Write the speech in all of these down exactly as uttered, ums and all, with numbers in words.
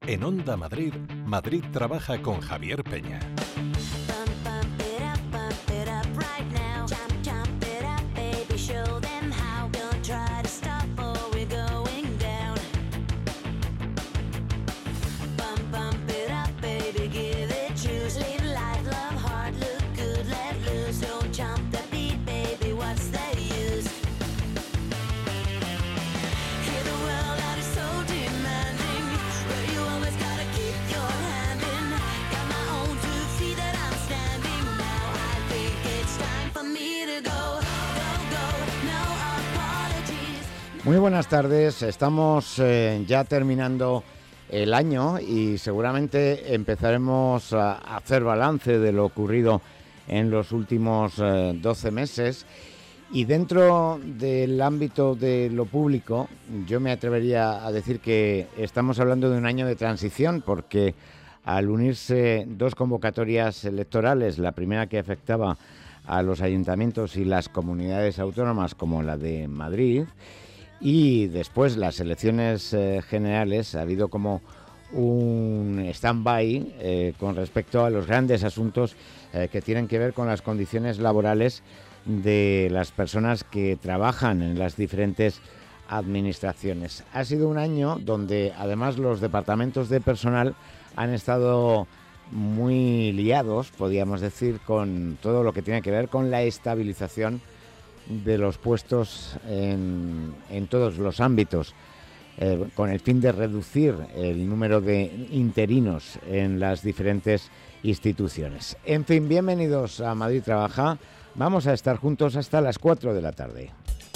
En Onda Madrid, Madrid trabaja con Javier Peña. Muy buenas tardes, estamos eh, ya terminando el año y seguramente empezaremos a hacer balance de lo ocurrido en los últimos eh, doce meses, y dentro del ámbito de lo público yo me atrevería a decir que estamos hablando de un año de transición, porque al unirse dos convocatorias electorales, la primera que afectaba a los ayuntamientos y las comunidades autónomas como la de Madrid, y después las elecciones eh, generales, ha habido como un stand-by eh, con respecto a los grandes asuntos eh, que tienen que ver con las condiciones laborales de las personas que trabajan en las diferentes administraciones. Ha sido un año donde además los departamentos de personal han estado muy liados, podríamos decir, con todo lo que tiene que ver con la estabilización de los puestos en, en todos los ámbitos, eh, con el fin de reducir el número de interinos en las diferentes instituciones. En fin, bienvenidos a Madrid Trabaja. Vamos a estar juntos hasta las cuatro de la tarde.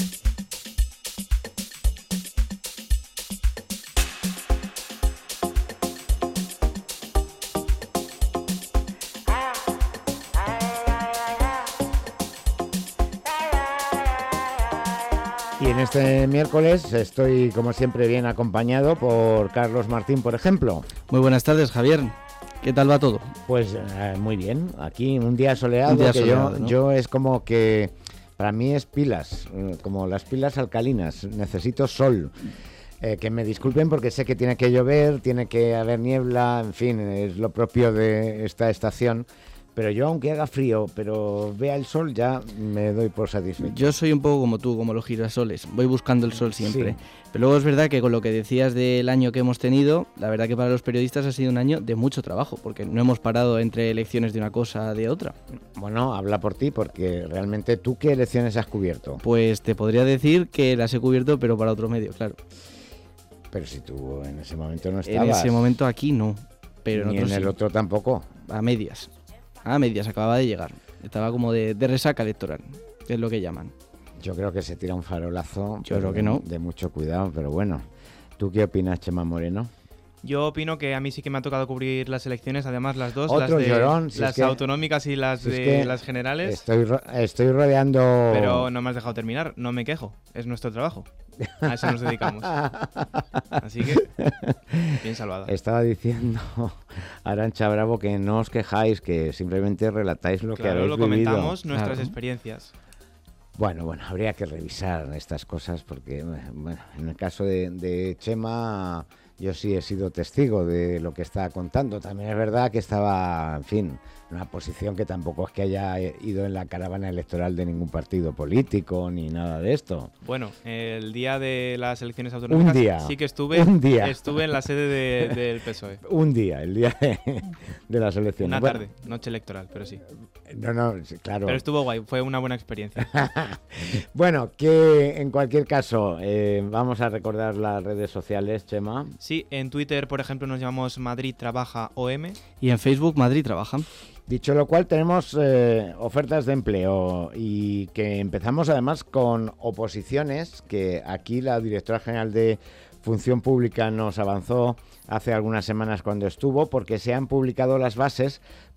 Y en este miércoles estoy, como siempre, bien acompañado por Carlos Martín, por ejemplo. Muy buenas tardes, Javier. ¿Qué tal va todo? Pues eh, muy bien. Aquí un día soleado, un día que soleado, yo, ¿no? yo es como que para mí es pilas, como las pilas alcalinas. Necesito sol. Eh, que me disculpen porque sé que tiene que llover, tiene que haber niebla, en fin, es lo propio de esta estación. Pero yo, aunque haga frío, pero vea el sol, ya me doy por satisfecho. Yo soy un poco como tú, como los girasoles. Voy buscando el sol siempre. Sí. Pero luego es verdad que con lo que decías del año que hemos tenido, la verdad que para los periodistas ha sido un año de mucho trabajo, porque no hemos parado entre elecciones de una cosa de otra. Bueno, habla por ti, porque realmente tú, ¿qué elecciones has cubierto? Pues te podría decir que las he cubierto, pero para otro medio, claro. Pero si tú en ese momento no estabas. En ese momento aquí no, pero en Ni otro en el sí. otro tampoco. A medias. A medias, acababa de llegar. Estaba como de, de resaca electoral, que es lo que llaman. Yo creo que se tira un farolazo. Yo creo que no. De mucho cuidado, pero bueno. ¿Tú qué opinas, Chema Moreno? Yo opino que a mí sí que me ha tocado cubrir las elecciones, además las dos, Otro las, de, llorón, si las es que, autonómicas y las si de es que las generales. Estoy, ro- estoy rodeando... Pero no me has dejado terminar, no me quejo, es nuestro trabajo. A eso nos dedicamos. Así que, bien salvada. Estaba diciendo Arantxa Bravo que no os quejáis, que simplemente relatáis lo que Claro, habéis lo vivido. comentamos, nuestras Claro. experiencias. Bueno, bueno, habría que revisar estas cosas porque, bueno, en el caso de, de Chema, yo sí he sido testigo de lo que está contando. También es verdad que estaba, en fin, en una posición que tampoco es que haya ido en la caravana electoral de ningún partido político ni nada de esto. Bueno, el día de las elecciones autonómicas Un día, sí que estuve, un día. estuve en la sede de- del P S O E. Un día, el día de, de las elecciones. Una Bueno, tarde, noche electoral, pero sí. No, no, sí, claro. Pero estuvo guay, fue una buena experiencia. Bueno, que en cualquier caso, eh, vamos a recordar las redes sociales, Chema. Sí, en Twitter, por ejemplo, nos llamamos Madrid Trabaja O M. Y en Facebook, Madrid Trabaja. Dicho lo cual, tenemos eh, ofertas de empleo y que empezamos además con oposiciones, que aquí la directora general de Función Pública nos avanzó hace algunas semanas cuando estuvo, porque se han publicado las bases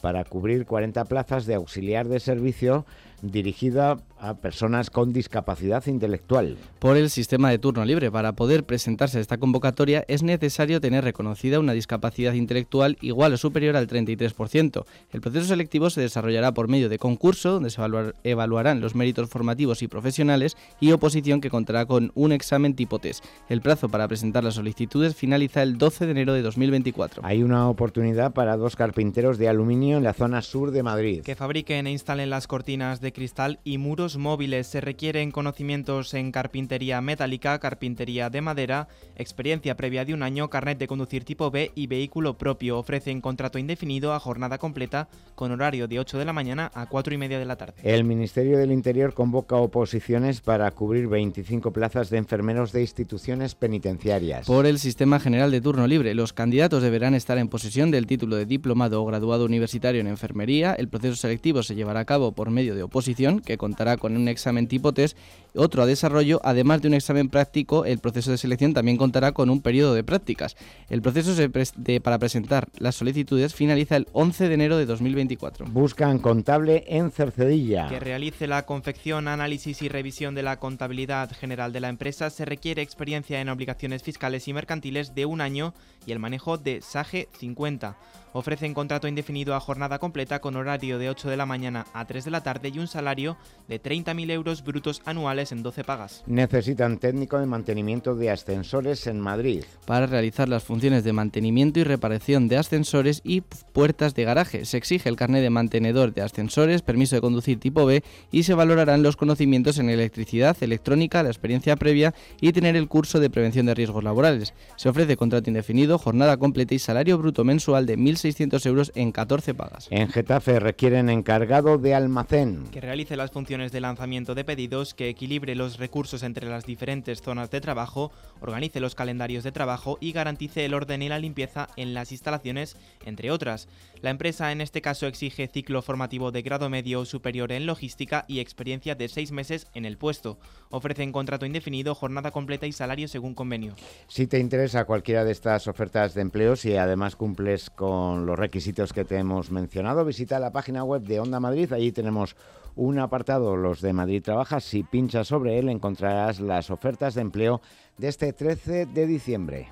para cubrir cuarenta plazas de auxiliar de servicio dirigida a personas con discapacidad intelectual. Por el sistema de turno libre, para poder presentarse a esta convocatoria es necesario tener reconocida una discapacidad intelectual igual o superior al treinta y tres por ciento. El proceso selectivo se desarrollará por medio de concurso, donde se evaluar, evaluarán los méritos formativos y profesionales, y oposición, que contará con un examen tipo test. El plazo para presentar las solicitudes finaliza el doce de enero de dos mil veinticuatro. Hay una oportunidad para dos carpinteros de aluminio en la zona sur de Madrid. Que fabriquen e instalen las cortinas de cristal y muros móviles. Se requieren conocimientos en carpintería metálica, carpintería de madera, experiencia previa de un año, carnet de conducir tipo B y vehículo propio. Ofrecen contrato indefinido a jornada completa con horario de ocho de la mañana a cuatro y media de la tarde. El Ministerio del Interior convoca oposiciones para cubrir veinticinco plazas de enfermeros de instituciones penitenciarias. Por el Sistema General de Turno Libre, los candidatos deberán estar en posesión del título de diplomado o graduado universitario en enfermería. El proceso selectivo se llevará a cabo por medio de oposición, que contará con un examen tipo test, otro a desarrollo. Además de un examen práctico, el proceso de selección también contará con un periodo de prácticas. El proceso de, para presentar las solicitudes finaliza el once de enero de dos mil veinticuatro. Buscan contable en Cercedilla. Que realice la confección, análisis y revisión de la contabilidad general de la empresa. Se requiere experiencia en obligaciones fiscales y mercantiles de un año y el manejo de S A G cincuenta. Ofrecen contrato indefinido a jornada completa con horario de ocho de la mañana a tres de la tarde y un salario de treinta mil euros brutos anuales en doce pagas. Necesitan técnico de mantenimiento de ascensores en Madrid. Para realizar las funciones de mantenimiento y reparación de ascensores y puertas de garaje. Se exige el carnet de mantenedor de ascensores, permiso de conducir tipo B, y se valorarán los conocimientos en electricidad, electrónica, la experiencia previa y tener el curso de prevención de riesgos laborales. Se ofrece contrato indefinido, jornada completa y salario bruto mensual de mil seiscientos euros en catorce pagas. En Getafe requieren encargado de almacén. Que realice las funciones de lanzamiento de pedidos, que equilibre los recursos entre las diferentes zonas de trabajo, organice los calendarios de trabajo y garantice el orden y la limpieza en las instalaciones, entre otras. La empresa en este caso exige ciclo formativo de grado medio o superior en logística y experiencia de seis meses en el puesto. Ofrecen contrato indefinido, jornada completa y salario según convenio. Si te interesa cualquiera de estas ofertas de empleo, si además cumples con los requisitos que te hemos mencionado, visita la página web de Onda Madrid. Allí tenemos un apartado, los de Madrid Trabaja. Si pinchas sobre él encontrarás las ofertas de empleo de este trece de diciembre.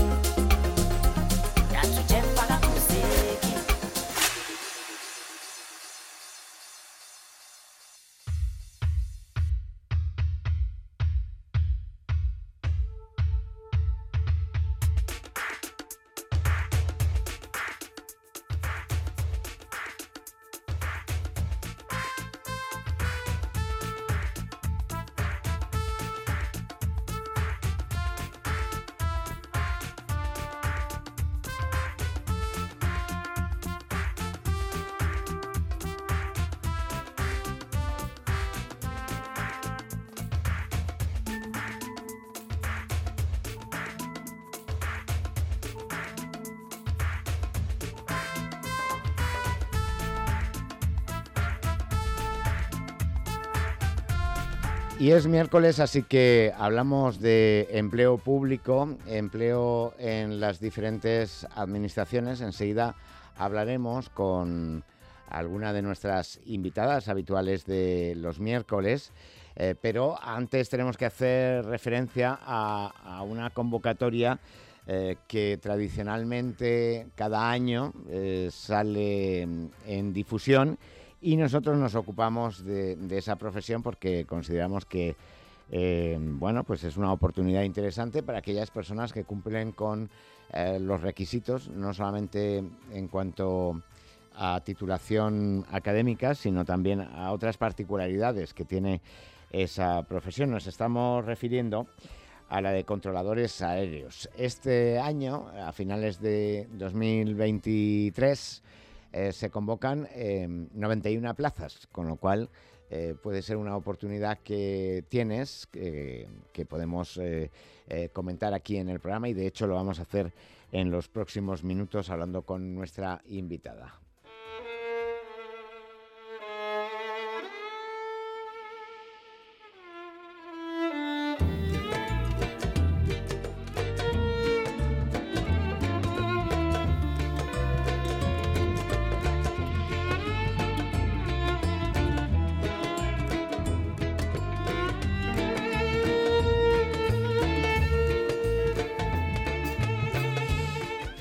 Y es miércoles, así que hablamos de empleo público, empleo en las diferentes administraciones. Enseguida hablaremos con alguna de nuestras invitadas habituales de los miércoles, eh, pero antes tenemos que hacer referencia a, a una convocatoria eh, que tradicionalmente cada año eh, sale en difusión. Y nosotros nos ocupamos de, de esa profesión porque consideramos que eh, bueno, pues es una oportunidad interesante para aquellas personas que cumplen con eh, los requisitos, no solamente en cuanto a titulación académica, sino también a otras particularidades que tiene esa profesión. Nos estamos refiriendo a la de controladores aéreos. Este año, a finales de dos mil veintitrés, Eh, se convocan eh, noventa y una plazas, con lo cual eh, puede ser una oportunidad que tienes, que, que podemos eh, eh, comentar aquí en el programa, y de hecho lo vamos a hacer en los próximos minutos hablando con nuestra invitada.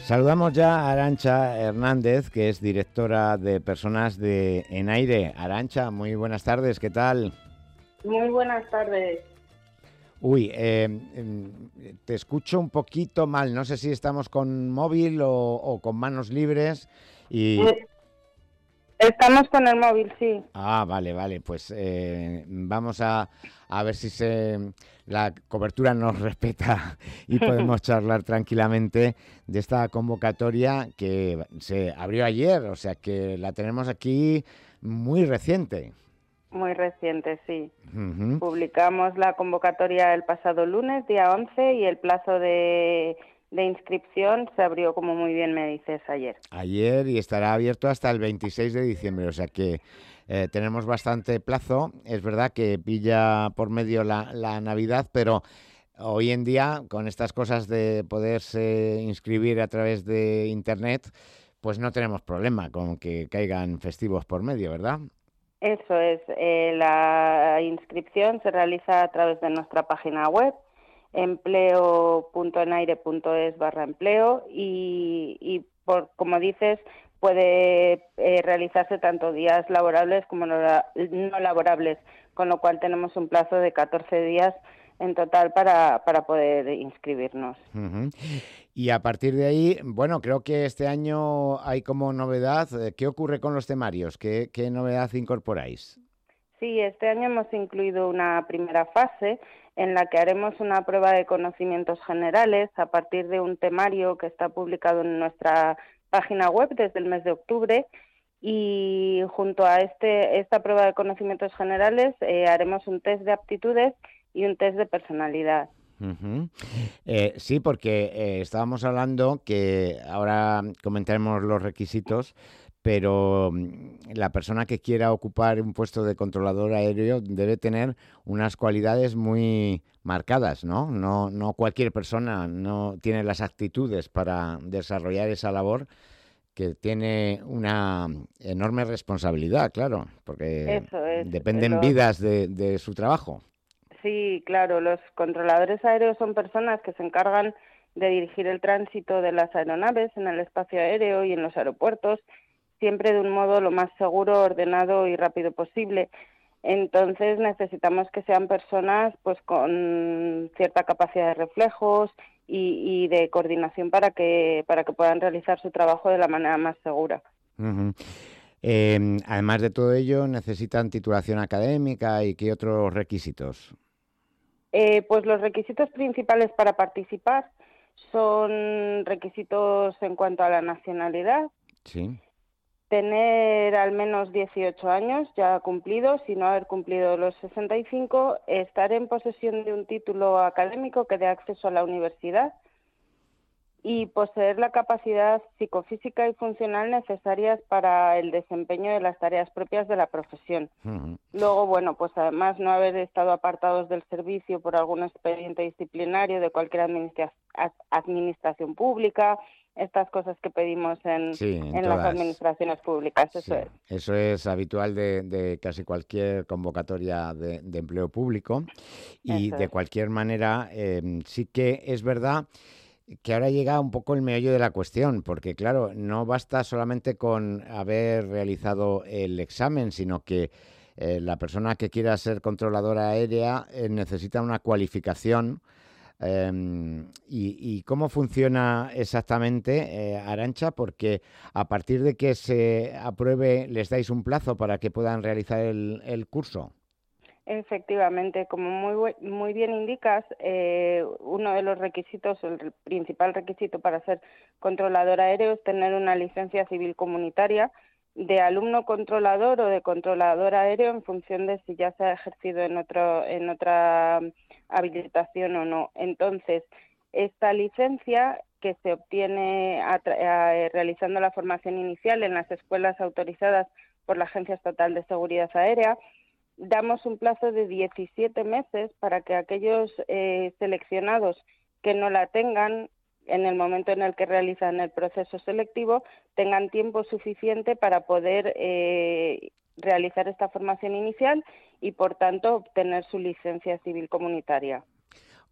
Saludamos ya a Arantxa Hernández, que es directora de personas de Enaire. Arantxa, muy buenas tardes, ¿qué tal? Muy buenas tardes. Uy, eh, te escucho un poquito mal, no sé si estamos con móvil o, o con manos libres y... Estamos con el móvil, sí. Ah, vale, vale, pues eh, vamos a, a ver si se, la cobertura nos respeta y podemos charlar tranquilamente de esta convocatoria que se abrió ayer, o sea que la tenemos aquí muy reciente. Muy reciente, sí. Uh-huh. Publicamos la convocatoria el pasado lunes, día once, y el plazo de... de inscripción se abrió, como muy bien me dices, ayer. Ayer y estará abierto hasta el veintiséis de diciembre, o sea que eh, tenemos bastante plazo. Es verdad que pilla por medio la, la Navidad, pero hoy en día, con estas cosas de poderse inscribir a través de Internet, pues no tenemos problema con que caigan festivos por medio, ¿verdad? Eso es. Eh, la inscripción se realiza a través de nuestra página web, empleo punto enaire punto es barra empleo y, y por, como dices, puede eh, realizarse tanto días laborables como no, no laborables, con lo cual tenemos un plazo de catorce días en total para, para poder inscribirnos. Uh-huh. Y a partir de ahí, bueno, creo que este año hay como novedad, ¿qué ocurre con los temarios? ¿Qué, qué novedad incorporáis? Sí, este año hemos incluido una primera fase en la que haremos una prueba de conocimientos generales a partir de un temario que está publicado en nuestra página web desde el mes de octubre, y junto a este esta prueba de conocimientos generales eh, haremos un test de aptitudes y un test de personalidad. Uh-huh. Eh, sí, porque eh, estábamos hablando que ahora comentaremos los requisitos, pero la persona que quiera ocupar un puesto de controlador aéreo debe tener unas cualidades muy marcadas, ¿no? No, no cualquier persona no tiene las actitudes para desarrollar esa labor, que tiene una enorme responsabilidad, claro, porque Eso es, dependen los... vidas de, de su trabajo. Sí, claro, los controladores aéreos son personas que se encargan de dirigir el tránsito de las aeronaves en el espacio aéreo y en los aeropuertos, siempre de un modo lo más seguro, ordenado y rápido posible. Entonces necesitamos que sean personas pues con cierta capacidad de reflejos y, y de coordinación para que para que puedan realizar su trabajo de la manera más segura. Uh-huh. Eh, además de todo ello, ¿necesitan titulación académica y qué otros requisitos? Eh, pues los requisitos principales para participar son requisitos en cuanto a la nacionalidad. Sí. Tener al menos dieciocho años ya cumplidos y no haber cumplido los sesenta y cinco, estar en posesión de un título académico que dé acceso a la universidad y poseer la capacidad psicofísica y funcional necesarias para el desempeño de las tareas propias de la profesión. Uh-huh. Luego, bueno, pues además no haber estado apartados del servicio por algún expediente disciplinario de cualquier administra- administración pública, estas cosas que pedimos en, sí, en, en las administraciones públicas, eso sí, es. Eso es habitual de, de casi cualquier convocatoria de, de empleo público y Eso de es. cualquier manera eh, sí que es verdad que ahora llega un poco el meollo de la cuestión, porque claro, no basta solamente con haber realizado el examen, sino que eh, la persona que quiera ser controladora aérea eh, necesita una cualificación. Eh, y, ¿Y cómo funciona exactamente, eh, Arantxa? Porque a partir de que se apruebe, ¿les dais un plazo para que puedan realizar el, el curso? Efectivamente, como muy muy bien indicas, eh, uno de los requisitos, el principal requisito para ser controlador aéreo es tener una licencia civil comunitaria de alumno controlador o de controlador aéreo en función de si ya se ha ejercido en otro en otra habilitación o no. Entonces, esta licencia que se obtiene a, a, realizando la formación inicial en las escuelas autorizadas por la Agencia Estatal de Seguridad Aérea, damos un plazo de diecisiete meses para que aquellos eh, seleccionados que no la tengan en el momento en el que realizan el proceso selectivo tengan tiempo suficiente para poder eh, realizar esta formación inicial y, por tanto, obtener su licencia civil comunitaria.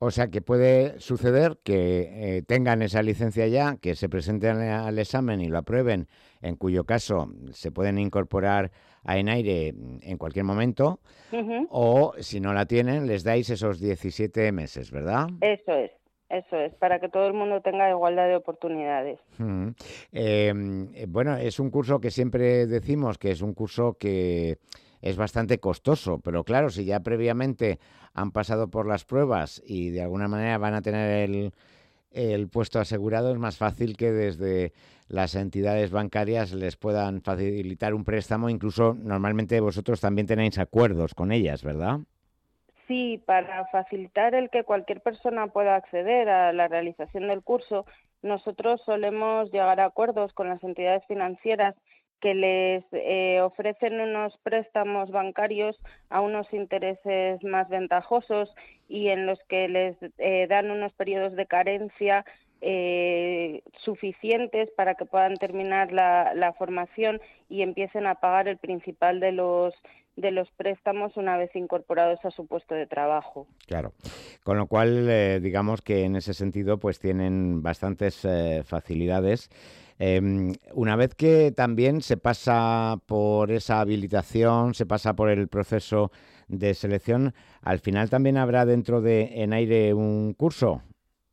O sea que puede suceder que eh, tengan esa licencia ya, que se presenten al examen y lo aprueben, en cuyo caso se pueden incorporar a Enaire en cualquier momento, Ujú. o si no la tienen, les dais esos diecisiete meses, ¿verdad? Eso es, eso es, para que todo el mundo tenga igualdad de oportunidades. Mm. Eh, bueno, es un curso que siempre decimos que es un curso que es bastante costoso, pero claro, si ya previamente han pasado por las pruebas y de alguna manera van a tener el, el puesto asegurado, es más fácil que desde las entidades bancarias les puedan facilitar un préstamo. Incluso normalmente vosotros también tenéis acuerdos con ellas, ¿verdad? Sí, para facilitar el que cualquier persona pueda acceder a la realización del curso, nosotros solemos llegar a acuerdos con las entidades financieras que les eh, ofrecen unos préstamos bancarios a unos intereses más ventajosos y en los que les eh, dan unos periodos de carencia eh, suficientes para que puedan terminar la, la formación y empiecen a pagar el principal de los de los préstamos una vez incorporados a su puesto de trabajo. Claro, con lo cual eh, digamos que en ese sentido pues tienen bastantes eh, facilidades. Eh, una vez que también se pasa por esa habilitación, se pasa por el proceso de selección, al final también habrá dentro de Enaire un curso.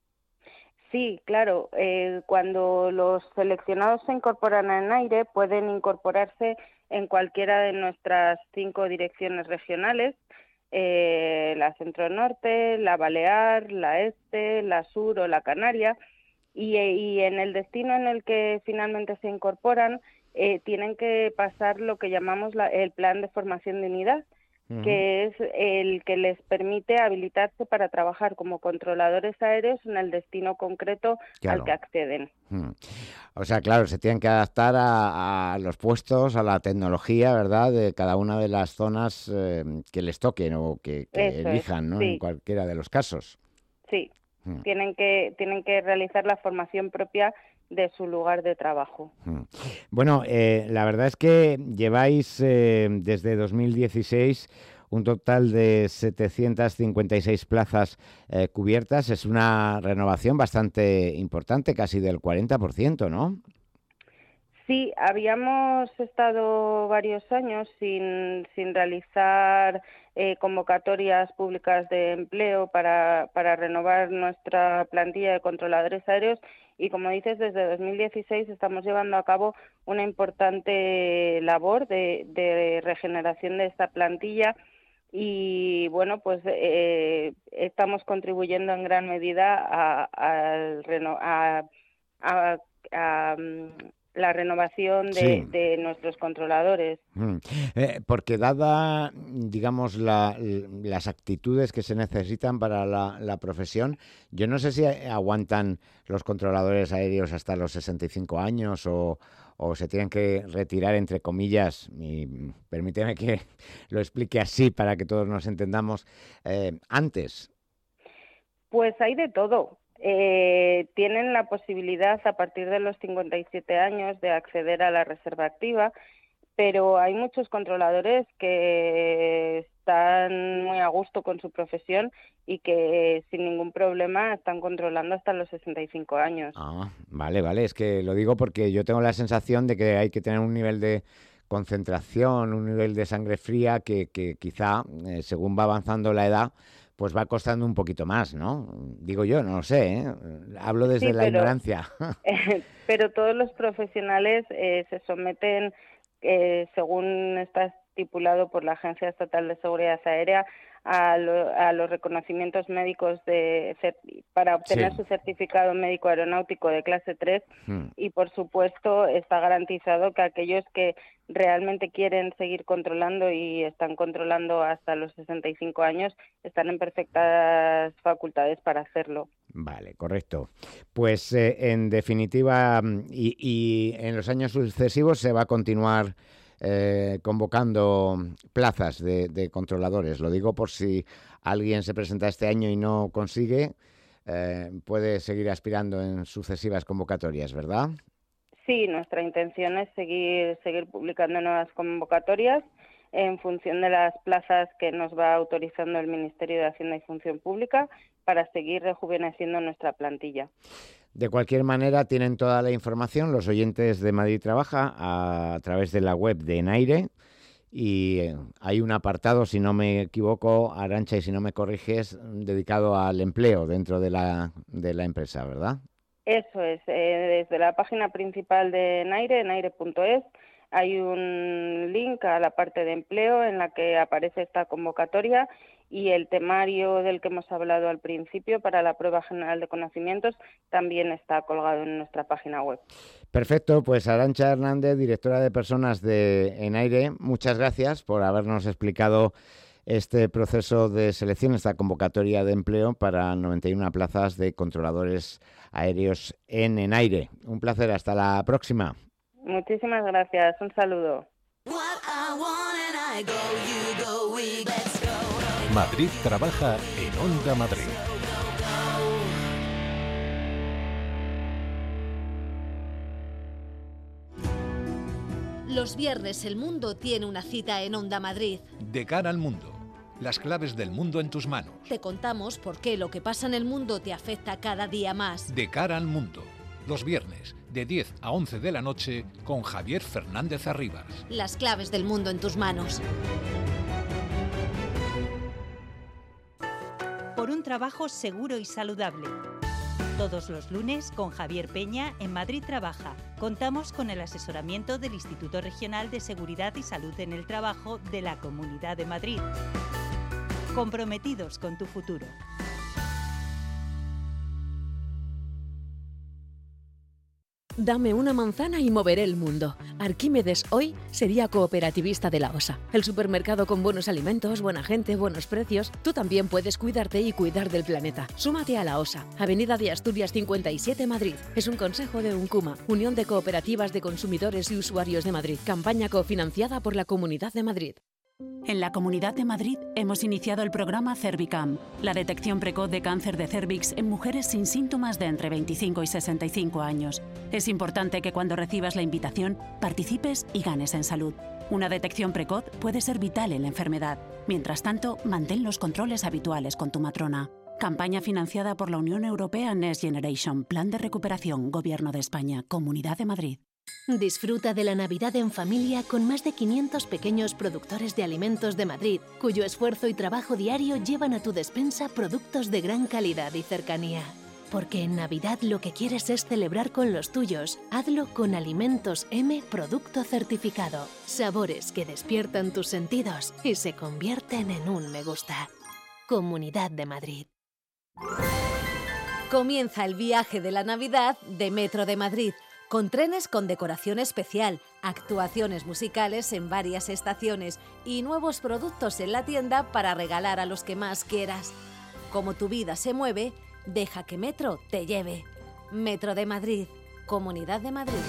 Sí, claro. Eh, cuando los seleccionados se incorporan a Enaire, pueden incorporarse en cualquiera de nuestras cinco direcciones regionales, eh, la Centro-Norte, la Balear, la Este, la Sur o la Canaria, y, y en el destino en el que finalmente se incorporan, eh, tienen que pasar lo que llamamos la, el plan de formación de unidad, Uh-huh. que es el que les permite habilitarse para trabajar como controladores aéreos en el destino concreto Claro. al que acceden. Hmm. O sea, claro, se tienen que adaptar a, a los puestos, a la tecnología, ¿verdad?, de cada una de las zonas eh, que les toquen o que, que Eso elijan, es, ¿no?, sí. en cualquiera de los casos. Sí, Hmm. tienen que, tienen que realizar la formación propia de su lugar de trabajo. Hmm. Bueno, eh, la verdad es que lleváis eh, desde dos mil dieciséis un total de setecientas cincuenta y seis plazas eh, cubiertas. Es una renovación bastante importante, casi del cuarenta por ciento, ¿no? Sí, habíamos estado varios años sin, sin realizar eh, convocatorias públicas de empleo para, para renovar nuestra plantilla de controladores aéreos y, como dices, desde dos mil dieciséis estamos llevando a cabo una importante labor de, de regeneración de esta plantilla y, bueno, pues eh, estamos contribuyendo en gran medida a, a, a, a, a la renovación de, Sí. de nuestros controladores. Mm. Eh, porque dada, digamos, la, las actitudes que se necesitan para la, la profesión, yo no sé si aguantan los controladores aéreos hasta los sesenta y cinco años o, o se tienen que retirar, entre comillas, y permíteme que lo explique así para que todos nos entendamos, eh, antes. Pues hay de todo. Eh, tienen la posibilidad a partir de los cincuenta y siete años de acceder a la reserva activa, pero hay muchos controladores que están muy a gusto con su profesión y que sin ningún problema están controlando hasta los sesenta y cinco años. Ah, vale, vale. Es que lo digo porque yo tengo la sensación de que hay que tener un nivel de concentración, un nivel de sangre fría que, que quizá, eh, según va avanzando la edad, pues va costando un poquito más, ¿no? Digo yo, no lo sé, ¿eh? Hablo desde Sí, la pero, ignorancia. eh, pero todos los profesionales eh, se someten, eh, según está estipulado por la Agencia Estatal de Seguridad Aérea, a, lo, a los reconocimientos médicos de, para obtener Sí. su certificado médico aeronáutico de clase tres Hmm. y, por supuesto, está garantizado que aquellos que realmente quieren seguir controlando y están controlando hasta los sesenta y cinco años están en perfectas facultades para hacerlo. Vale, correcto. Pues eh, en definitiva, y, y en los años sucesivos se va a continuar eh, convocando plazas de, de controladores. Lo digo por si alguien se presenta este año y no consigue, eh, puede seguir aspirando en sucesivas convocatorias, ¿verdad? Sí, nuestra intención es seguir, seguir publicando nuevas convocatorias. en función de las plazas que nos va autorizando el Ministerio de Hacienda y Función Pública para seguir rejuveneciendo nuestra plantilla. De cualquier manera, tienen toda la información los oyentes de Madrid Trabaja a través de la web de Enaire, y hay un apartado, si no me equivoco, Arantxa, y si no me corriges, dedicado al empleo dentro de la, de la empresa, ¿verdad? Eso es, eh, desde la página principal de Enaire, enaire punto es, hay un link a la parte de empleo en la que aparece esta convocatoria y el temario del que hemos hablado al principio para la prueba general de conocimientos también está colgado en nuestra página web. Perfecto, pues Arantxa Hernández, directora de personas de Enaire, muchas gracias por habernos explicado este proceso de selección, esta convocatoria de empleo para noventa y una plazas de controladores aéreos en Enaire. Un placer, hasta la próxima. Muchísimas gracias, un saludo. Madrid Trabaja en Onda Madrid. Los viernes el mundo tiene una cita en Onda Madrid. De cara al mundo. Las claves del mundo en tus manos. Te contamos por qué lo que pasa en el mundo te afecta cada día más. De cara al mundo. Los viernes, de diez a once de la noche, con Javier Fernández Arribas. Las claves del mundo en tus manos. Por un trabajo seguro y saludable. Todos los lunes con Javier Peña en Madrid Trabaja. Contamos con el asesoramiento del Instituto Regional de Seguridad y Salud en el Trabajo de la Comunidad de Madrid. Comprometidos con tu futuro. Dame una manzana y moveré el mundo. Arquímedes hoy sería cooperativista de la OSA. El supermercado con buenos alimentos, buena gente, buenos precios. Tú también puedes cuidarte y cuidar del planeta. Súmate a la OSA. Avenida de Asturias cincuenta y siete, Madrid. Es un consejo de UNCUMA, Unión de Cooperativas de Consumidores y Usuarios de Madrid. Campaña cofinanciada por la Comunidad de Madrid. En la Comunidad de Madrid hemos iniciado el programa Cervicam, la detección precoz de cáncer de cérvix en mujeres sin síntomas de entre veinticinco y sesenta y cinco años. Es importante que cuando recibas la invitación participes y ganes en salud. Una detección precoz puede ser vital en la enfermedad. Mientras tanto, mantén los controles habituales con tu matrona. Campaña financiada por la Unión Europea Next Generation, Plan de Recuperación, Gobierno de España, Comunidad de Madrid. Disfruta de la Navidad en familia con más de quinientos pequeños productores de alimentos de Madrid, cuyo esfuerzo y trabajo diario llevan a tu despensa productos de gran calidad y cercanía. Porque en Navidad lo que quieres es celebrar con los tuyos. Hazlo con Alimentos M Producto Certificado. Sabores que despiertan tus sentidos y se convierten en un me gusta. Comunidad de Madrid. Comienza el viaje de la Navidad de Metro de Madrid, con trenes con decoración especial, actuaciones musicales en varias estaciones y nuevos productos en la tienda para regalar a los que más quieras. Como tu vida se mueve, deja que Metro te lleve. Metro de Madrid, Comunidad de Madrid.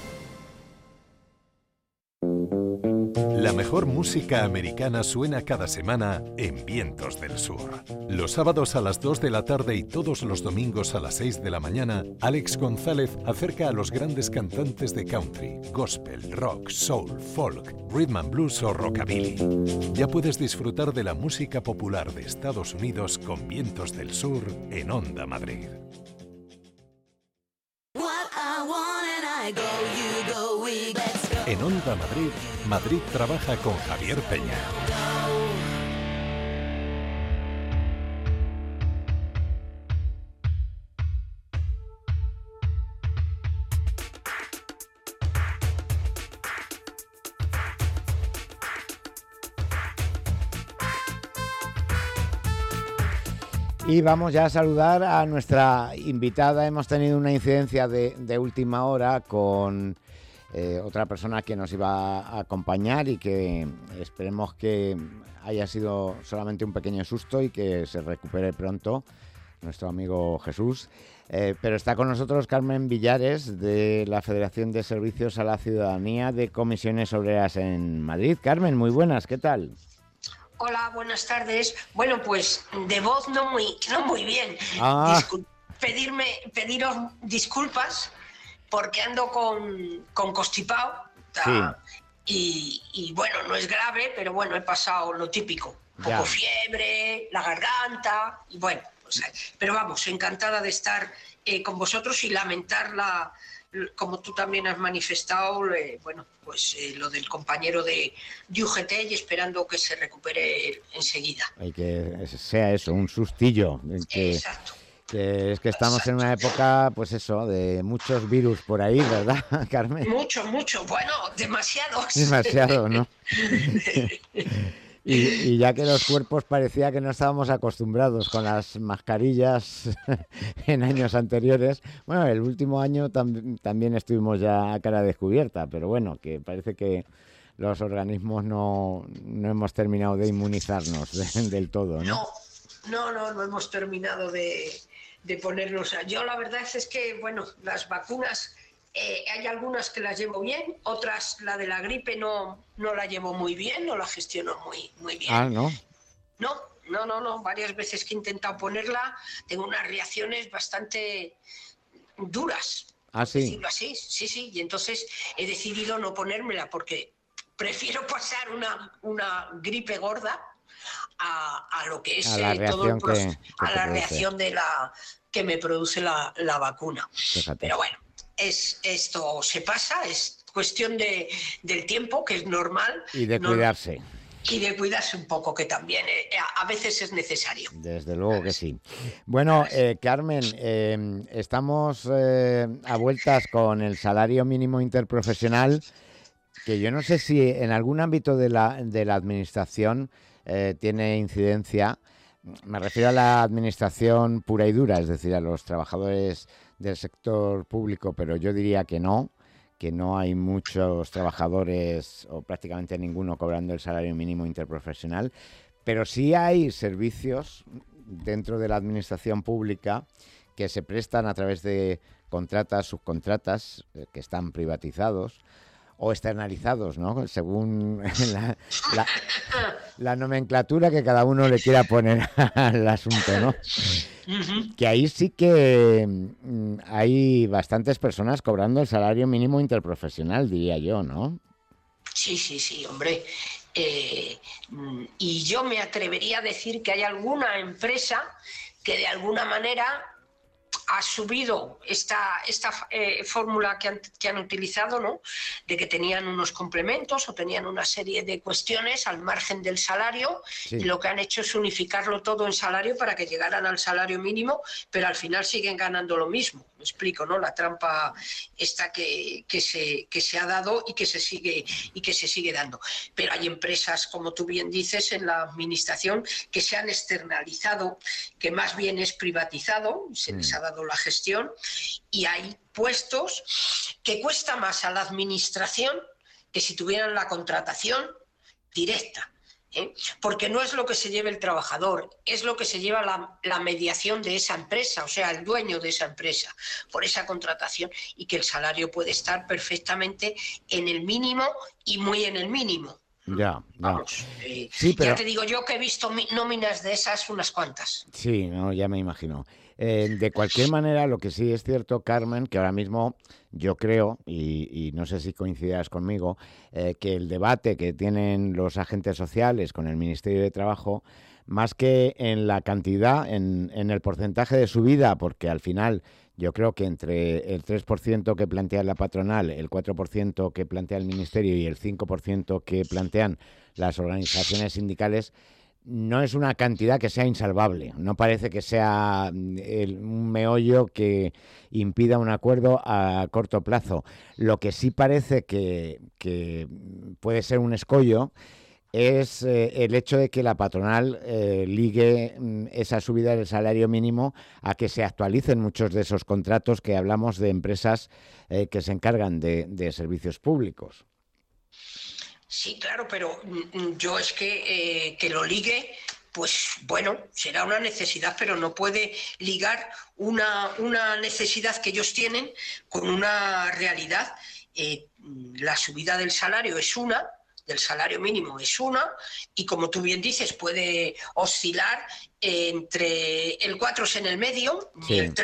La mejor música americana suena cada semana en Vientos del Sur. Los sábados a las dos de la tarde y todos los domingos a las seis de la mañana, Alex González acerca a los grandes cantantes de country, gospel, rock, soul, folk, rhythm and blues o rockabilly. Ya puedes disfrutar de la música popular de Estados Unidos con Vientos del Sur en Onda Madrid. En Onda Madrid, Madrid Trabaja con Javier Peña. Y vamos ya a saludar a nuestra invitada. Hemos tenido una incidencia de, de última hora con eh, otra persona que nos iba a acompañar y que esperemos que haya sido solamente un pequeño susto y que se recupere pronto, nuestro amigo Jesús. Eh, pero está con nosotros Carmen Villares, de la Federación de Servicios a la Ciudadanía de Comisiones Obreras en Madrid. Carmen, muy buenas, ¿qué tal? Hola, buenas tardes. Bueno, pues de voz no muy, no muy bien. Ah. Discul- pedirme, pediros disculpas porque ando con, con constipado. Sí. y, y bueno, no es grave, pero bueno, he pasado lo típico. Un poco Ya. fiebre, la garganta, y bueno, o sea, pero vamos, encantada de estar eh, con vosotros y lamentar la, como tú también has manifestado, eh, bueno, pues eh, lo del compañero de, de U G T y esperando que se recupere enseguida. Hay que sea eso, un sustillo. Que, Exacto. que es que estamos en una época, pues eso, de muchos virus por ahí, ¿verdad, Carmen? Mucho, mucho, bueno, demasiados. Demasiado, ¿no? Y, y ya que los cuerpos parecía que no estábamos acostumbrados con las mascarillas en años anteriores, bueno, el último año tam también estuvimos ya a cara descubierta, pero bueno, que parece que los organismos no, no hemos terminado de inmunizarnos de, del todo, ¿no? No, no, no, no hemos terminado de, de ponernos. A... Yo la verdad es que, bueno, las vacunas... Eh, hay algunas que las llevo bien, otras, la de la gripe, no, no la llevo muy bien, no la gestiono muy, muy bien. Ah, ¿no? No, no, no, no. Varias veces que he intentado ponerla, tengo unas reacciones bastante duras. Ah, sí. Decirlo así, sí, sí. Y entonces he decidido no ponérmela porque prefiero pasar una, una gripe gorda a, a lo que es A la eh, todo el reacción proceso, que- que a te la produce. reacción de la que me produce la, la vacuna. Fíjate. Pero bueno, es, esto se pasa, es cuestión de, del tiempo, que es normal. Y de no- cuidarse. Y de cuidarse un poco, que también eh, a, a veces es necesario. Desde luego que sí. Bueno, eh, Carmen, eh, estamos eh, a vueltas con el salario mínimo interprofesional, que yo no sé si en algún ámbito de la, de la administración eh, tiene incidencia. Me refiero a la administración pura y dura, es decir, a los trabajadores del sector público, pero yo diría que no, que no hay muchos trabajadores o prácticamente ninguno cobrando el salario mínimo interprofesional, pero sí hay servicios dentro de la administración pública que se prestan a través de contratas, subcontratas, eh, que están privatizados o externalizados, ¿no? Según la, la, la nomenclatura que cada uno le quiera poner al asunto, ¿no? Que ahí sí que mm, hay bastantes personas cobrando el salario mínimo interprofesional, diría yo, ¿no? Sí, sí, sí, hombre. Eh, mm, y yo me atrevería a decir que hay alguna empresa que de alguna manera ha subido esta, esta eh, fórmula que han, que han utilizado, ¿no? De que tenían unos complementos o tenían una serie de cuestiones al margen del salario, Sí. y lo que han hecho es unificarlo todo en salario para que llegaran al salario mínimo, pero al final siguen ganando lo mismo. Me explico, ¿no? La trampa esta que, que, se, que se ha dado y que se sigue y que se sigue dando. Pero hay empresas, como tú bien dices, en la administración que se han externalizado, que más bien es privatizado, se les ha dado la gestión, y hay puestos que cuesta más a la administración que si tuvieran la contratación directa. ¿eh? Porque no es lo que se lleva el trabajador, es lo que se lleva la, la mediación de esa empresa, o sea, el dueño de esa empresa, por esa contratación, y que el salario puede estar perfectamente en el mínimo y muy en el mínimo. Ya, ya. Vamos, eh, Sí, pero- ya te digo yo que he visto mi- nóminas de esas unas cuantas. Sí, no, ya me imagino. Eh, de cualquier manera, lo que sí es cierto, Carmen, que ahora mismo yo creo, y, y no sé si coincidirás conmigo, eh, que el debate que tienen los agentes sociales con el Ministerio de Trabajo, más que en la cantidad, en, en el porcentaje de subida, porque al final yo creo que entre el tres por ciento que plantea la patronal, el cuatro por ciento que plantea el Ministerio y el cinco por ciento que plantean las organizaciones sindicales, no es una cantidad que sea insalvable. No parece que sea mm, el- un meollo que impida un acuerdo a corto plazo. Lo que sí parece que, que puede ser un escollo es eh, el hecho de que la patronal eh, ligue mm, esa subida del salario mínimo a que se actualicen muchos de esos contratos que hablamos de empresas eh, que se encargan de, de servicios públicos. Sí, claro, pero mm, yo es que eh, que lo ligue, pues bueno, será una necesidad, pero no puede ligar una, una necesidad que ellos tienen con una realidad. Eh, la subida del salario es una, del salario mínimo es una, y como tú bien dices, puede oscilar entre el cuatro es en el medio, Sí. ni el tres, ni el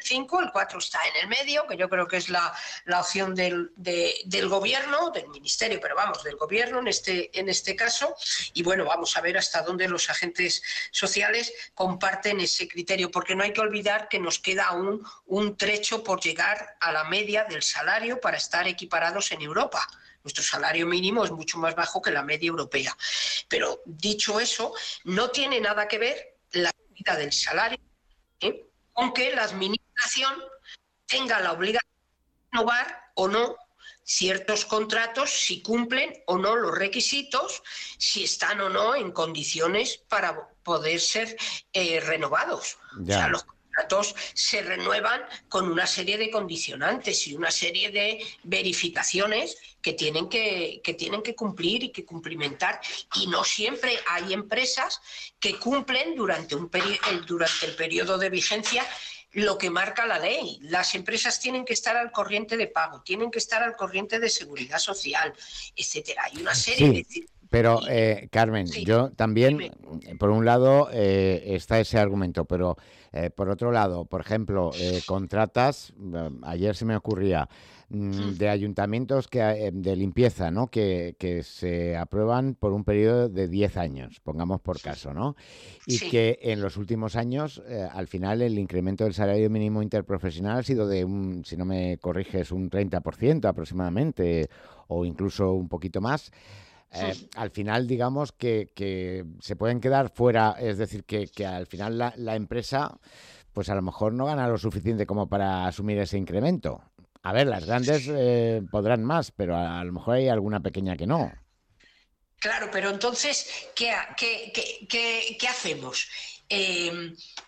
cinco, el cuatro está en el medio, que yo creo que es la, la opción del, de, del gobierno, del ministerio, pero vamos, del gobierno en este, en este caso. Y bueno, vamos a ver hasta dónde los agentes sociales comparten ese criterio, porque no hay que olvidar que nos queda aún un trecho por llegar a la media del salario para estar equiparados en Europa. Nuestro salario mínimo es mucho más bajo que la media europea. Pero dicho eso, no tiene nada que ver la subida del salario, ¿eh?, aunque la administración tenga la obligación de renovar o no ciertos contratos, si cumplen o no los requisitos, si están o no en condiciones para poder ser eh, renovados. Ya. O sea, los contratos se renuevan con una serie de condicionantes y una serie de verificaciones que tienen que, que tienen que cumplir y que cumplimentar. Y no siempre hay empresas que cumplen durante, un peri- durante el periodo de vigencia lo que marca la ley. Las empresas tienen que estar al corriente de pago, tienen que estar al corriente de seguridad social, etcétera. Hay una serie Sí. de... Pero, eh, Carmen, sí, yo también, dime. Por un lado, eh, está ese argumento, pero eh, por otro lado, por ejemplo, eh, contratas, eh, ayer se me ocurría, mm, de ayuntamientos que eh, de limpieza, ¿no?, que, que se aprueban por un periodo de diez años, pongamos por caso, ¿no? Y sí. que en los últimos años, eh, al final, el incremento del salario mínimo interprofesional ha sido de, un, si no me corriges, un treinta por ciento aproximadamente, o incluso un poquito más. Eh, sí. Al final, digamos que, que se pueden quedar fuera, es decir, que, que al final la, la empresa, pues a lo mejor no gana lo suficiente como para asumir ese incremento. A ver, las grandes eh, podrán más, pero a, a lo mejor hay alguna pequeña que no. Claro, pero entonces, ¿qué, qué, qué, qué, qué hacemos? Eh,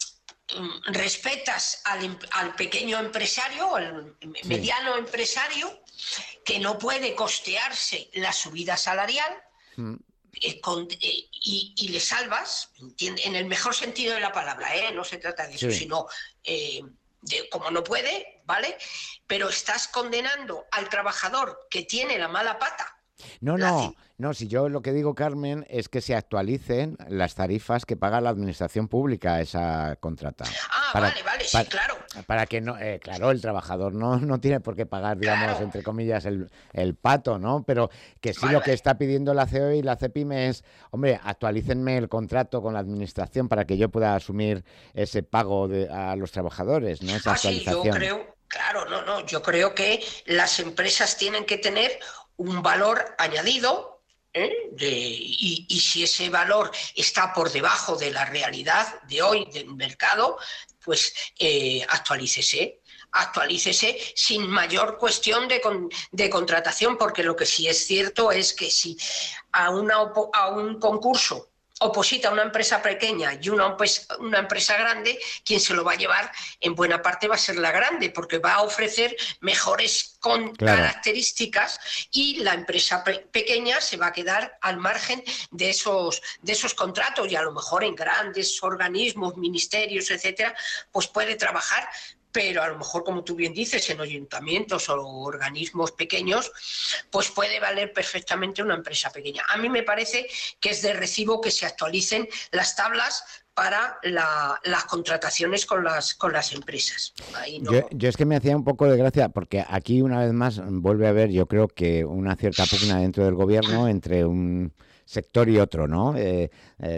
¿Respetas al, al pequeño empresario, al sí. mediano empresario, que no puede costearse la subida salarial, mm. eh, con, eh, y, y le salvas, ¿entiende?, en el mejor sentido de la palabra, ¿eh? No se trata de eso, sí. sino eh, de, como no puede, ¿vale? Pero estás condenando al trabajador que tiene la mala pata. No, no, no, si yo lo que digo, Carmen, es que se actualicen las tarifas que paga la administración pública a esa contrata. Ah, para, vale, vale, para, sí, claro. Para que no, eh, claro, el trabajador no, no tiene por qué pagar, digamos, claro. entre comillas, el, el pato, ¿no? Pero que sí, vale, lo que está pidiendo la C O E y la CEPIME es, hombre, actualícenme el contrato con la administración para que yo pueda asumir ese pago de, a los trabajadores, ¿no? Esa ah, actualización. Sí, yo creo, claro, no, no, yo creo que las empresas tienen que tener un valor añadido, ¿eh? de, y, y si ese valor está por debajo de la realidad de hoy del mercado, pues eh, actualícese, actualícese sin mayor cuestión de, con, de contratación, porque lo que sí es cierto es que si a, una, a un concurso oposita a una empresa pequeña y una, una empresa grande, quien se lo va a llevar en buena parte va a ser la grande, porque va a ofrecer mejores con claro. características, y la empresa pe pequeña se va a quedar al margen de esos, de esos contratos, y a lo mejor en grandes organismos, ministerios, etcétera, pues puede trabajar. Pero a lo mejor, como tú bien dices, en ayuntamientos o organismos pequeños, pues puede valer perfectamente una empresa pequeña. A mí me parece que es de recibo que se actualicen las tablas para la, las contrataciones con las, con las empresas. Ahí no... yo, yo es que me hacía un poco de gracia, porque aquí una vez más vuelve a haber, yo creo que una cierta pugna dentro del gobierno entre un sector y otro, ¿no? Eh,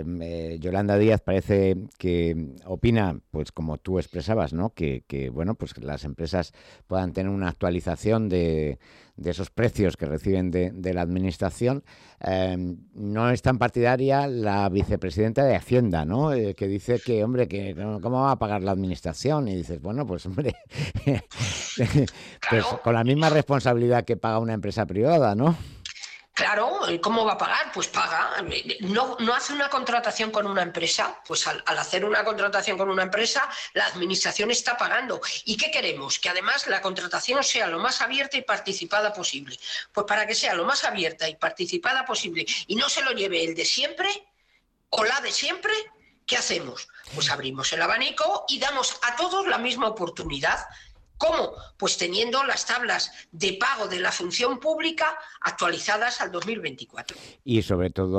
eh, Yolanda Díaz parece que opina, pues como tú expresabas, ¿no? Que, que bueno, pues que las empresas puedan tener una actualización de, de esos precios que reciben de, de la administración. Eh, no es tan partidaria la vicepresidenta de Hacienda, ¿no? Eh, que dice que, hombre, que ¿cómo va a pagar la administración? Y dices, bueno, pues hombre, pues con la misma responsabilidad que paga una empresa privada, ¿no? Claro, ¿cómo va a pagar? Pues paga. No, no hace una contratación con una empresa, pues al, al hacer una contratación con una empresa, la administración está pagando. ¿Y qué queremos? Que además la contratación sea lo más abierta y participada posible. Pues para que sea lo más abierta y participada posible y no se lo lleve el de siempre o la de siempre, ¿qué hacemos? Pues abrimos el abanico y damos a todos la misma oportunidad. ¿Cómo? Pues teniendo las tablas de pago de la función pública actualizadas al dos mil veinticuatro. Y sobre todo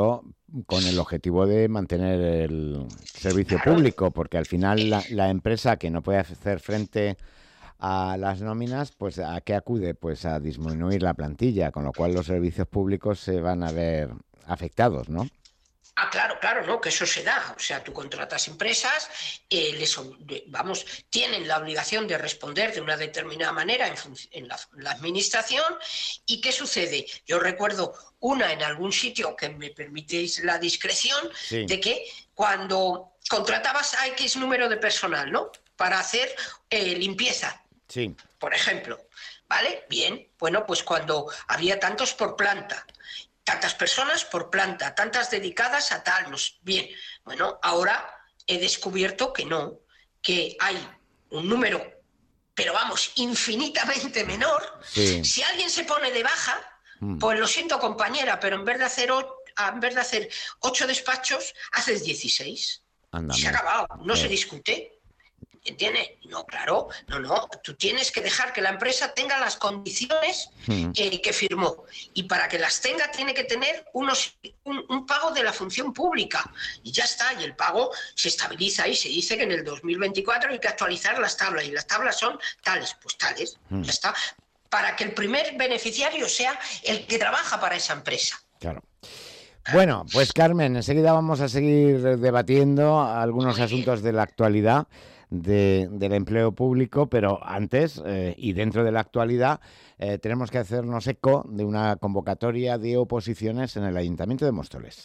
con el objetivo de mantener el servicio público, porque al final la, la empresa que no puede hacer frente a las nóminas, pues ¿a qué acude? Pues a disminuir la plantilla, con lo cual los servicios públicos se van a ver afectados, ¿no? Ah, claro, claro, no, que eso se da. O sea, tú contratas empresas, eh, les, vamos, tienen la obligación de responder de una determinada manera en, en la, la administración. ¿Y qué sucede? Yo recuerdo una en algún sitio, que me permitéis la discreción, sí, de que cuando contratabas a X número de personal, ¿no?, para hacer eh, limpieza, sí, por ejemplo, ¿vale? Bien, bueno, pues cuando había tantos por planta, tantas personas por planta, tantas dedicadas a tal, bien, bueno, ahora he descubierto que no, que hay un número, pero vamos, infinitamente menor. Sí. Si alguien se pone de baja, mm. pues lo siento, compañera, pero en vez de hacer, o, en vez de hacer ocho despachos, haces dieciséis. Ándame. Se ha acabado, no sí. se discute. ¿Entiendes? No, claro, no, no. Tú tienes que dejar que la empresa tenga las condiciones mm. eh, que firmó. Y para que las tenga, tiene que tener unos, un, un pago de la función pública. Y ya está. Y el pago se estabiliza y se dice que en el dos mil veinticuatro hay que actualizar las tablas. Y las tablas son tales, pues tales. Mm. Ya está. Para que el primer beneficiario sea el que trabaja para esa empresa. Claro. Bueno, pues Carmen, enseguida vamos a seguir debatiendo algunos asuntos de la actualidad de, del empleo público, pero antes eh, y dentro de la actualidad eh, tenemos que hacernos eco de una convocatoria de oposiciones en el Ayuntamiento de Móstoles.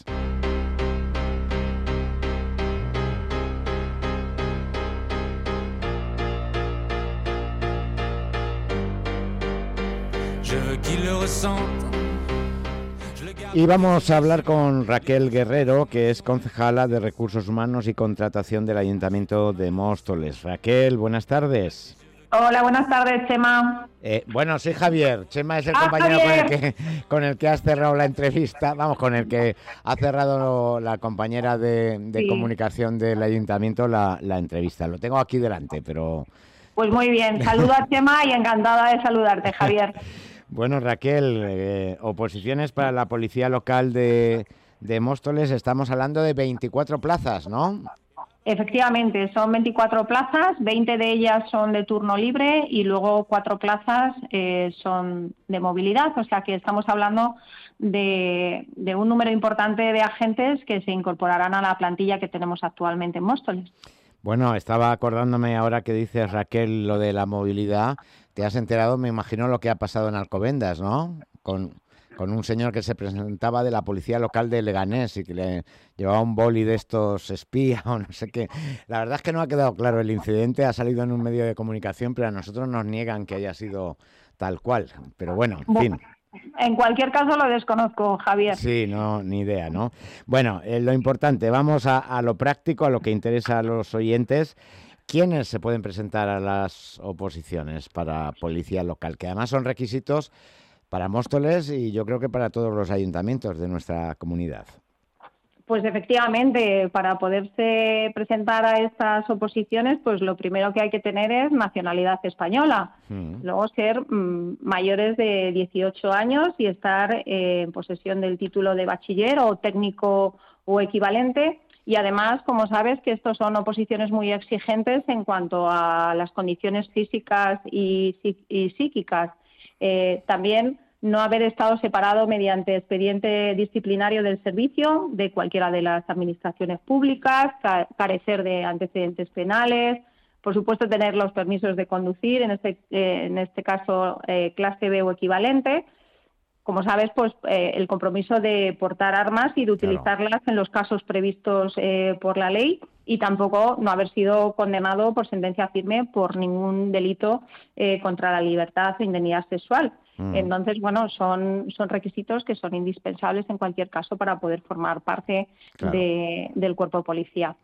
Y vamos a hablar con Raquel Guerrero, que es concejala de Recursos Humanos y Contratación del Ayuntamiento de Móstoles. Raquel, buenas tardes. Hola, buenas tardes, Chema. Eh, bueno, soy Javier. Chema es el ah, compañero con el, que, con el que has cerrado la entrevista, vamos, con el que ha cerrado la compañera de, de sí. comunicación del Ayuntamiento la, la entrevista. Lo tengo aquí delante, pero... Pues muy bien, saludo a Chema y encantada de saludarte, Javier. Bueno, Raquel, eh, oposiciones para la Policía Local de, de Móstoles, estamos hablando de veinticuatro plazas, ¿no? Efectivamente, son veinticuatro plazas, veinte de ellas son de turno libre y luego cuatro plazas eh, son de movilidad, o sea que estamos hablando de, de un número importante de agentes que se incorporarán a la plantilla que tenemos actualmente en Móstoles. Bueno, estaba acordándome ahora que dices, Raquel, lo de la movilidad. Te has enterado, me imagino, lo que ha pasado en Alcobendas, ¿no? Con, con un señor que se presentaba de la Policía Local de Leganés y que le llevaba un boli de estos espía o no sé qué. La verdad es que no ha quedado claro el incidente, ha salido en un medio de comunicación, pero a nosotros nos niegan que haya sido tal cual. Pero bueno, en fin. En cualquier caso lo desconozco, Javier. Sí, no, ni idea, ¿no? Bueno, eh, lo importante, vamos a, a lo práctico, a lo que interesa a los oyentes. ¿Quiénes se pueden presentar a las oposiciones para Policía Local? Que además son requisitos para Móstoles y yo creo que para todos los ayuntamientos de nuestra comunidad. Pues efectivamente, para poderse presentar a estas oposiciones, pues lo primero que hay que tener es nacionalidad española. Mm. Luego ser mmm, mayores de dieciocho años y estar eh, en posesión del título de bachiller o técnico o equivalente. Y además, como sabes, que estos son oposiciones muy exigentes en cuanto a las condiciones físicas y, y psíquicas. Eh, también no haber estado separado mediante expediente disciplinario del servicio de cualquiera de las administraciones públicas, ca- carecer de antecedentes penales, por supuesto tener los permisos de conducir, en este, eh, en este caso eh, clase B o equivalente. Como sabes, pues eh, el compromiso de portar armas y de utilizarlas claro. en los casos previstos eh, por la ley y tampoco no haber sido condenado por sentencia firme por ningún delito eh, contra la libertad o indemnidad sexual. Mm. Entonces, bueno, son, son requisitos que son indispensables en cualquier caso para poder formar parte claro. de, del cuerpo de policía.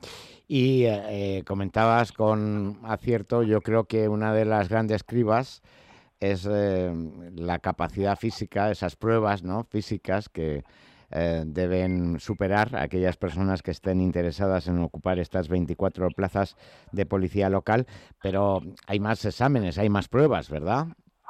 Y eh, comentabas con acierto, yo creo que una de las grandes cribas es eh, la capacidad física, esas pruebas, ¿no?, físicas que eh, deben superar aquellas personas que estén interesadas en ocupar estas veinticuatro plazas de policía local, pero hay más exámenes, hay más pruebas, ¿verdad?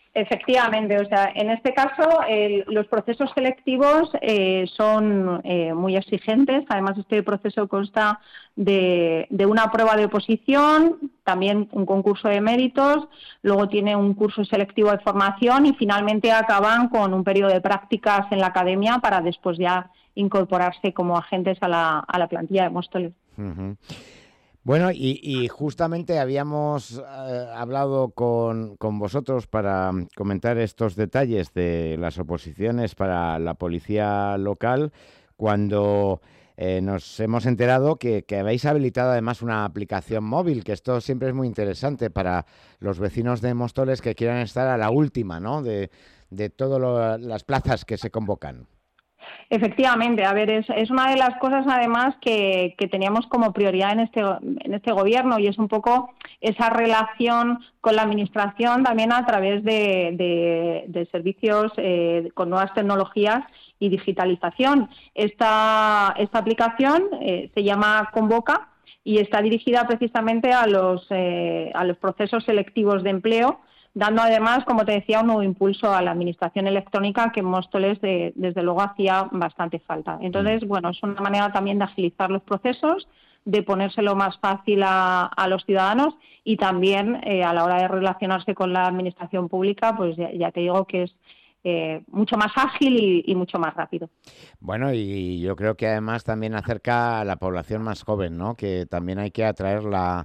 Efectivamente, o sea, en este caso el, los procesos selectivos eh, son eh, muy exigentes. Además, este proceso consta de, de una prueba de oposición, también un concurso de méritos, luego tiene un curso selectivo de formación y finalmente acaban con un periodo de prácticas en la academia para después ya incorporarse como agentes a la, a la plantilla de Móstoles. Uh-huh. Bueno, y, y justamente habíamos eh, hablado con, con vosotros para comentar estos detalles de las oposiciones para la policía local cuando eh, nos hemos enterado que, que habéis habilitado además una aplicación móvil, que esto siempre es muy interesante para los vecinos de Móstoles que quieran estar a la última, ¿no?, de, de todas las plazas que se convocan. Efectivamente, a ver, es, es una de las cosas además que, que teníamos como prioridad en este, en este gobierno y es un poco esa relación con la administración también a través de, de, de servicios eh, con nuevas tecnologías y digitalización. Esta, esta aplicación eh, se llama Convoca y está dirigida precisamente a los, eh, a los procesos selectivos de empleo, dando además, como te decía, un nuevo impulso a la administración electrónica que en Móstoles de, desde luego hacía bastante falta. Entonces, bueno, es una manera también de agilizar los procesos, de ponérselo más fácil a, a los ciudadanos y también eh, a la hora de relacionarse con la administración pública, pues ya, ya te digo que es eh, mucho más ágil y, y mucho más rápido. Bueno, y yo creo que además también acerca a la población más joven, ¿no?, que también hay que atraerla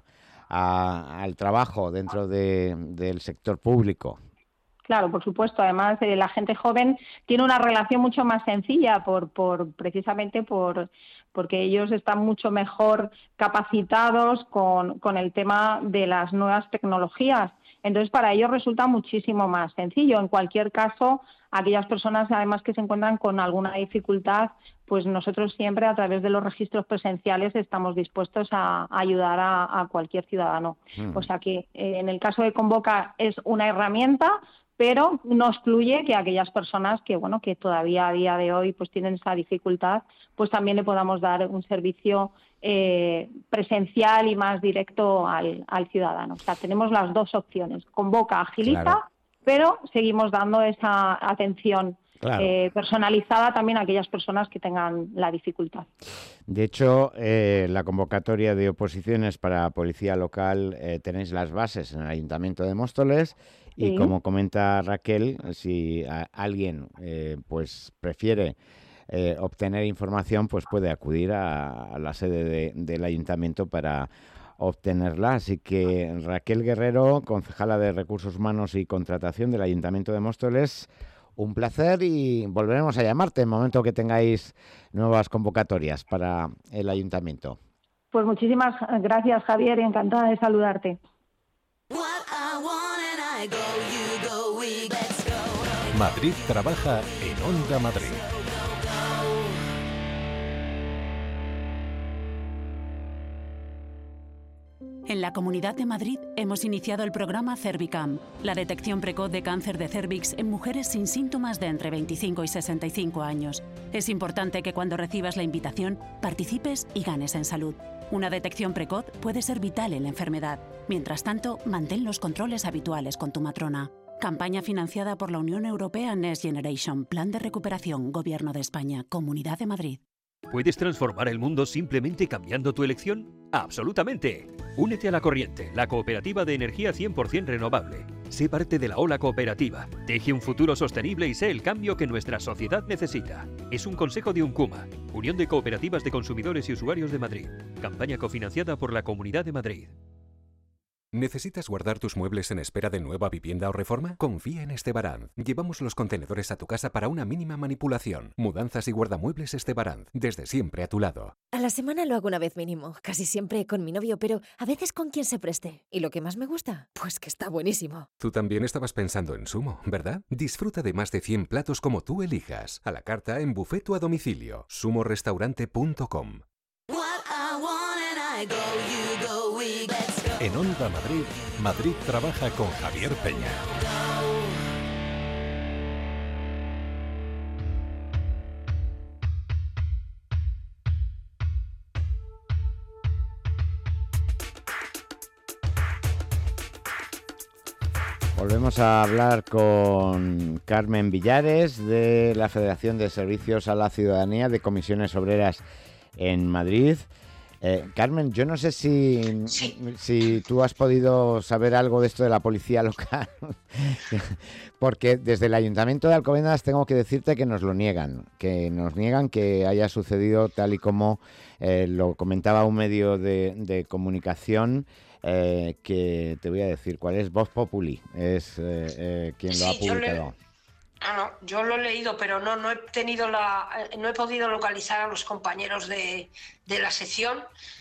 A, al trabajo dentro de, del sector público. Claro, por supuesto. Además, eh, la gente joven tiene una relación mucho más sencilla por, por precisamente por porque ellos están mucho mejor capacitados con, con el tema de las nuevas tecnologías. Entonces, para ellos resulta muchísimo más sencillo. En cualquier caso, aquellas personas, además, que se encuentran con alguna dificultad, pues nosotros siempre, a través de los registros presenciales, estamos dispuestos a, a ayudar a, a cualquier ciudadano. Mm. O sea que, eh, en el caso de Convoca, es una herramienta, pero no excluye que aquellas personas que, bueno, que todavía a día de hoy pues tienen esa dificultad, pues también le podamos dar un servicio eh, presencial y más directo al, al ciudadano. O sea, tenemos las dos opciones. Convoca, agiliza, claro, pero seguimos dando esa atención claro. eh, personalizada también a aquellas personas que tengan la dificultad. De hecho, eh, la convocatoria de oposiciones para policía local, eh, tenéis las bases en el Ayuntamiento de Móstoles. Y sí, como comenta Raquel, si a, alguien eh, pues prefiere eh, obtener información, pues puede acudir a, a la sede de, del Ayuntamiento para obtenerla. Así que Raquel Guerrero, concejala de Recursos Humanos y Contratación del Ayuntamiento de Móstoles, un placer y volveremos a llamarte en el momento que tengáis nuevas convocatorias para el Ayuntamiento. Pues muchísimas gracias, Javier, y encantada de saludarte. Madrid trabaja en Onda Madrid. En la Comunidad de Madrid hemos iniciado el programa Cervicam, la detección precoz de cáncer de cérvix en mujeres sin síntomas de entre veinticinco y sesenta y cinco años. Es importante que cuando recibas la invitación participes y ganes en salud. Una detección precoz puede ser vital en la enfermedad. Mientras tanto, mantén los controles habituales con tu matrona. Campaña financiada por la Unión Europea Next Generation, Plan de Recuperación, Gobierno de España, Comunidad de Madrid. ¿Puedes transformar el mundo simplemente cambiando tu elección? ¡Absolutamente! Únete a La Corriente, la cooperativa de energía cien por ciento renovable. Sé parte de la ola cooperativa. Teje un futuro sostenible y sé el cambio que nuestra sociedad necesita. Es un consejo de UNCUMA, Unión de Cooperativas de Consumidores y Usuarios de Madrid. Campaña cofinanciada por la Comunidad de Madrid. ¿Necesitas guardar tus muebles en espera de nueva vivienda o reforma? Confía en Estebaranz. Llevamos los contenedores a tu casa para una mínima manipulación. Mudanzas y guardamuebles Estebaranz. Desde siempre a tu lado. A la semana lo hago una vez mínimo. Casi siempre con mi novio, pero a veces con quien se preste. ¿Y lo que más me gusta? Pues que está buenísimo. Tú también estabas pensando en Sumo, ¿verdad? Disfruta de más de cien platos como tú elijas. A la carta, en buffet o a domicilio. sumo restaurante punto com. En Onda Madrid, Madrid trabaja con Javier Peña. Volvemos a hablar con Carmen Villares de la Federación de Servicios a la Ciudadanía de Comisiones Obreras en Madrid. Eh, Carmen, yo no sé si, sí. si tú has podido saber algo de esto de la policía local, porque desde el Ayuntamiento de Alcobendas tengo que decirte que nos lo niegan, que nos niegan que haya sucedido tal y como eh, lo comentaba un medio de, de comunicación, eh, que te voy a decir cuál es, Voz Populi, es eh, eh, quien sí, lo ha publicado. Ah, no, yo lo he leído, pero no, no he tenido la, no he podido localizar a los compañeros de, de la sección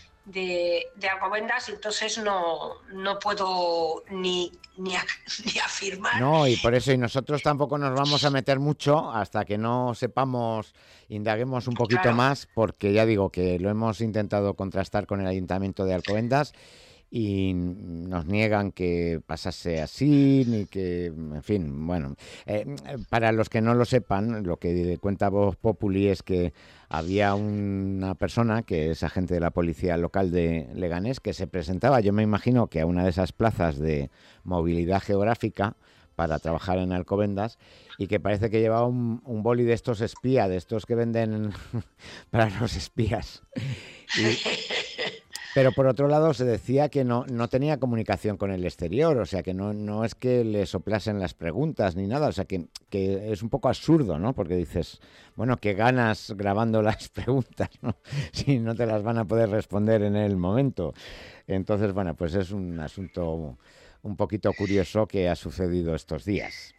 de, de Alcobendas, entonces no, no puedo ni, ni, a, ni afirmar. No, y por eso, y nosotros tampoco nos vamos a meter mucho hasta que no sepamos, indaguemos un poquito claro. más, porque ya digo que lo hemos intentado contrastar con el Ayuntamiento de Alcobendas y nos niegan que pasase así, ni que, en fin, bueno, eh, para los que no lo sepan, lo que cuenta Voz Populi es que había una persona que es agente de la policía local de Leganés que se presentaba, yo me imagino que a una de esas plazas de movilidad geográfica para trabajar en Alcobendas, y que parece que llevaba un, un boli de estos espía, de estos que venden para los espías. Y, pero por otro lado se decía que no, no tenía comunicación con el exterior, o sea que no, no es que le soplasen las preguntas ni nada, o sea que, que es un poco absurdo, ¿no? Porque dices, bueno, qué ganas grabando las preguntas, ¿no? Si no te las van a poder responder en el momento. Entonces, bueno, pues es un asunto un poquito curioso que ha sucedido estos días.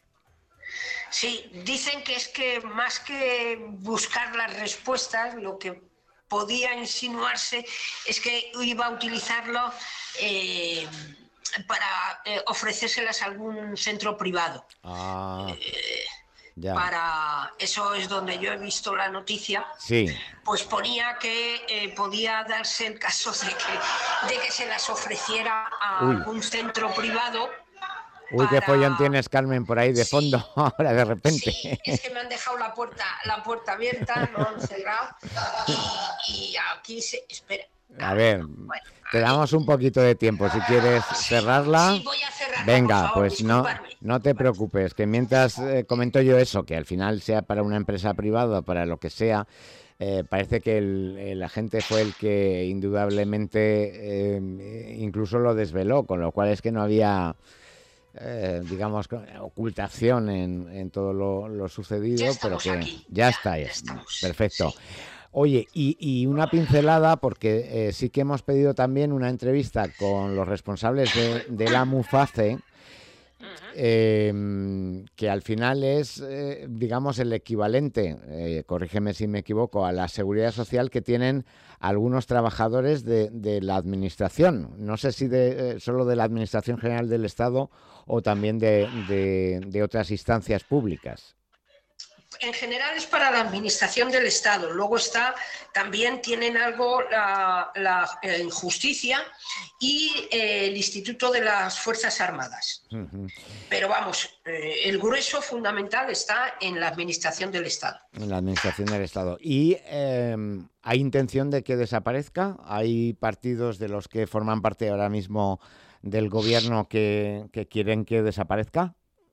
Sí, dicen que es que más que buscar las respuestas, lo que podía insinuarse es que iba a utilizarlo eh, para eh, ofrecérselas a algún centro privado. Ah, eh, ya. Para eso es donde yo he visto la noticia. Sí. Pues ponía que eh, podía darse el caso de que, de que se las ofreciera a Uy. algún centro privado. Uy, para... qué follón tienes, Carmen, por ahí de fondo, sí. ahora de repente. Sí, es que me han dejado la puerta, la puerta abierta, no han cerrado, y, y aquí se... Espera. A ver, bueno, te damos un poquito de tiempo, si quieres sí, cerrarla. Sí, voy a cerrarla, venga, por favor, pues no, no te preocupes, que mientras eh, comento yo eso, que al final sea para una empresa privada, para lo que sea, Eh, parece que el, el agente fue el que indudablemente eh, incluso lo desveló, con lo cual es que no había... Eh, digamos, ocultación en, en todo lo, lo sucedido, pero que aquí. ya, ya está, ya estamos. Perfecto. Sí. Oye, y, y una pincelada, porque eh, sí que hemos pedido también una entrevista con los responsables de, de la MUFACE, eh, que al final es, eh, digamos, el equivalente, eh, corrígeme si me equivoco, a la seguridad social que tienen algunos trabajadores de, de la administración. No sé si de, eh, solo de la Administración General del Estado o también de, de, de otras instancias públicas. En general es para la administración del Estado. Luego está, también tienen algo la, la eh, justicia y eh, el Instituto de las Fuerzas Armadas. Uh-huh. Pero vamos, eh, el grueso fundamental está en la administración del Estado. En la administración del Estado. ¿Y eh, hay intención de que desaparezca? ¿Hay partidos de los que forman parte ahora mismo del gobierno que, que quieren que desaparezca?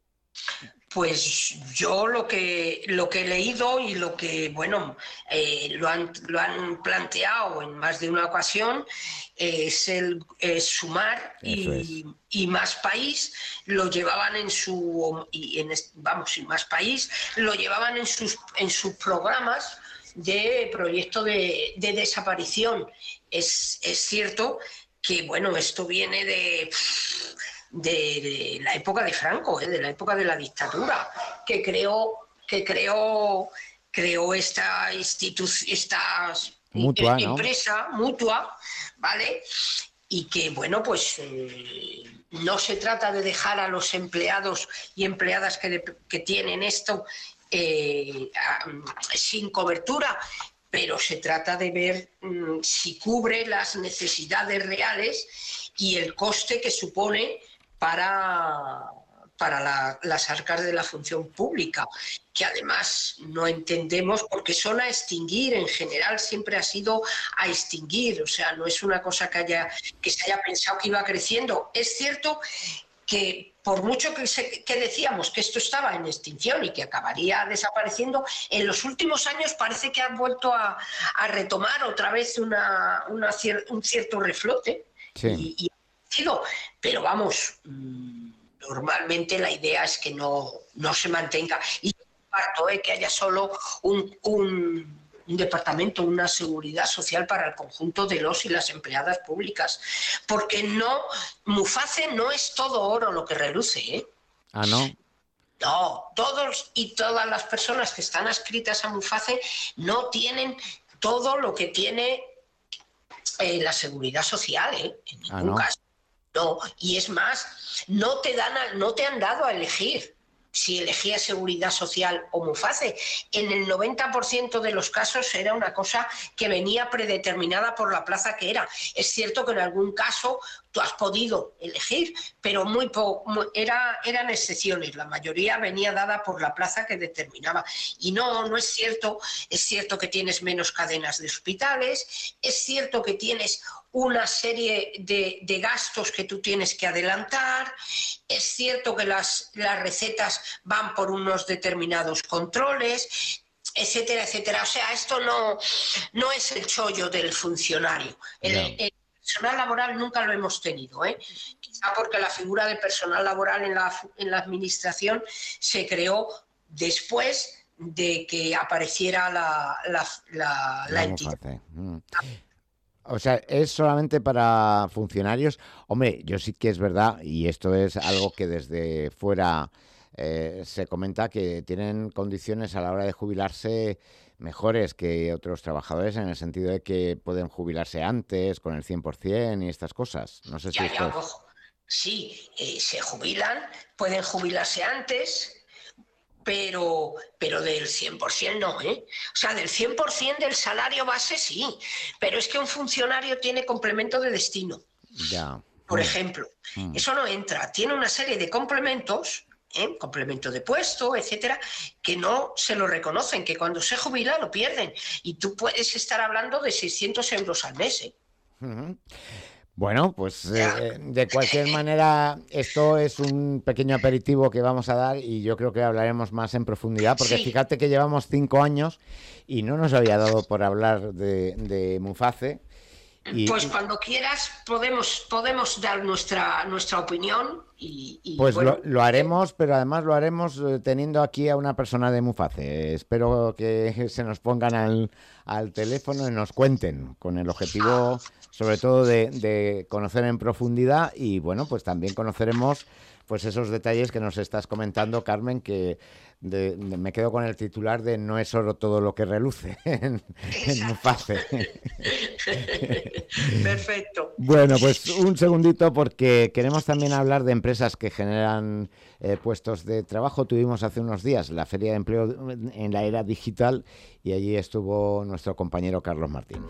Pues yo lo que lo que he leído y lo que, bueno, eh, lo, han, lo han planteado en más de una ocasión eh, es el es Sumar y, es. y Más País lo llevaban en su y en, vamos y Más País lo llevaban en sus en sus programas de proyecto de, de desaparición. Es, es cierto que, bueno, esto viene de... De, de la época de Franco, ¿eh? de la época de la dictadura, que creó, que creó, creó esta institución, esta mutua, eh, ¿no? empresa mutua, ¿vale? Y que, bueno, pues eh, no se trata de dejar a los empleados y empleadas que, de, que tienen esto eh, a, sin cobertura, pero se trata de ver mmm, si cubre las necesidades reales y el coste que supone para, para la, las arcas de la función pública, que además no entendemos porque son a extinguir, en general siempre ha sido a extinguir, o sea, no es una cosa que, haya, que se haya pensado que iba creciendo. Es cierto que por mucho que, se, que decíamos que esto estaba en extinción y que acabaría desapareciendo, en los últimos años parece que han vuelto a, a retomar otra vez una, una cier, un cierto reflote. Sí. Y, y, pero vamos, normalmente la idea es que no, no se mantenga. Y comparto eh, que haya solo un, un, un departamento, una seguridad social para el conjunto de los y las empleadas públicas. Porque no, Muface no es todo oro lo que reluce, ¿eh? Ah, ¿no? No, todos y todas las personas que están adscritas a Muface no tienen todo lo que tiene eh, la seguridad social, ¿eh? En ningún ah, ¿no? caso. No, y es más, no te dan a, no te han dado a elegir si elegías seguridad social o Muface. En el noventa por ciento de los casos era una cosa que venía predeterminada por la plaza que era. Es cierto que en algún caso tú has podido elegir, pero muy poco, era, eran excepciones. La mayoría venía dada por la plaza que determinaba. Y no, no es cierto. Es cierto que tienes menos cadenas de hospitales, es cierto que tienes una serie de, de gastos que tú tienes que adelantar, es cierto que las, las recetas van por unos determinados controles, etcétera, etcétera. O sea, esto no, no es el chollo del funcionario. El, no. el personal laboral nunca lo hemos tenido, ¿eh? Quizá porque la figura de personal laboral en la, en la administración se creó después de que apareciera la, la, la, la entidad. Mm. O sea, ¿es solamente para funcionarios? Hombre, yo sí que es verdad, y esto es algo que desde fuera eh, se comenta, que tienen condiciones a la hora de jubilarse mejores que otros trabajadores, en el sentido de que pueden jubilarse antes, con el cien por ciento y estas cosas. No sé si ya, esto ya, es... Sí, eh, se jubilan, pueden jubilarse antes, pero, pero del cien por ciento no, ¿eh? O sea, del cien por ciento del salario base sí, pero es que un funcionario tiene complemento de destino. Ya. Por mm. ejemplo, mm. eso no entra. Tiene una serie de complementos, ¿eh? complemento de puesto, etcétera, que no se lo reconocen, que cuando se jubila lo pierden. Y tú puedes estar hablando de seiscientos euros al mes, ¿eh? Uh-huh. Bueno, pues eh, de cualquier manera, esto es un pequeño aperitivo que vamos a dar y yo creo que hablaremos más en profundidad, porque sí. Fíjate que llevamos cinco años y no nos había dado por hablar de, de Muface. Y, pues cuando quieras podemos, podemos dar nuestra, nuestra opinión. Y, y pues bueno, lo, lo haremos, pero además lo haremos teniendo aquí a una persona de Muface. Espero que se nos pongan al, al teléfono y nos cuenten, con el objetivo sobre todo de, de conocer en profundidad, y bueno, pues también conoceremos pues esos detalles que nos estás comentando, Carmen, que de, de, me quedo con el titular de "no es oro todo lo que reluce" en, en Muface. Perfecto. Bueno, pues un segundito, porque queremos también hablar de empresas que generan eh, puestos de trabajo. Tuvimos hace unos días la Feria de Empleo en la Era Digital y allí estuvo nuestro compañero Carlos Martín.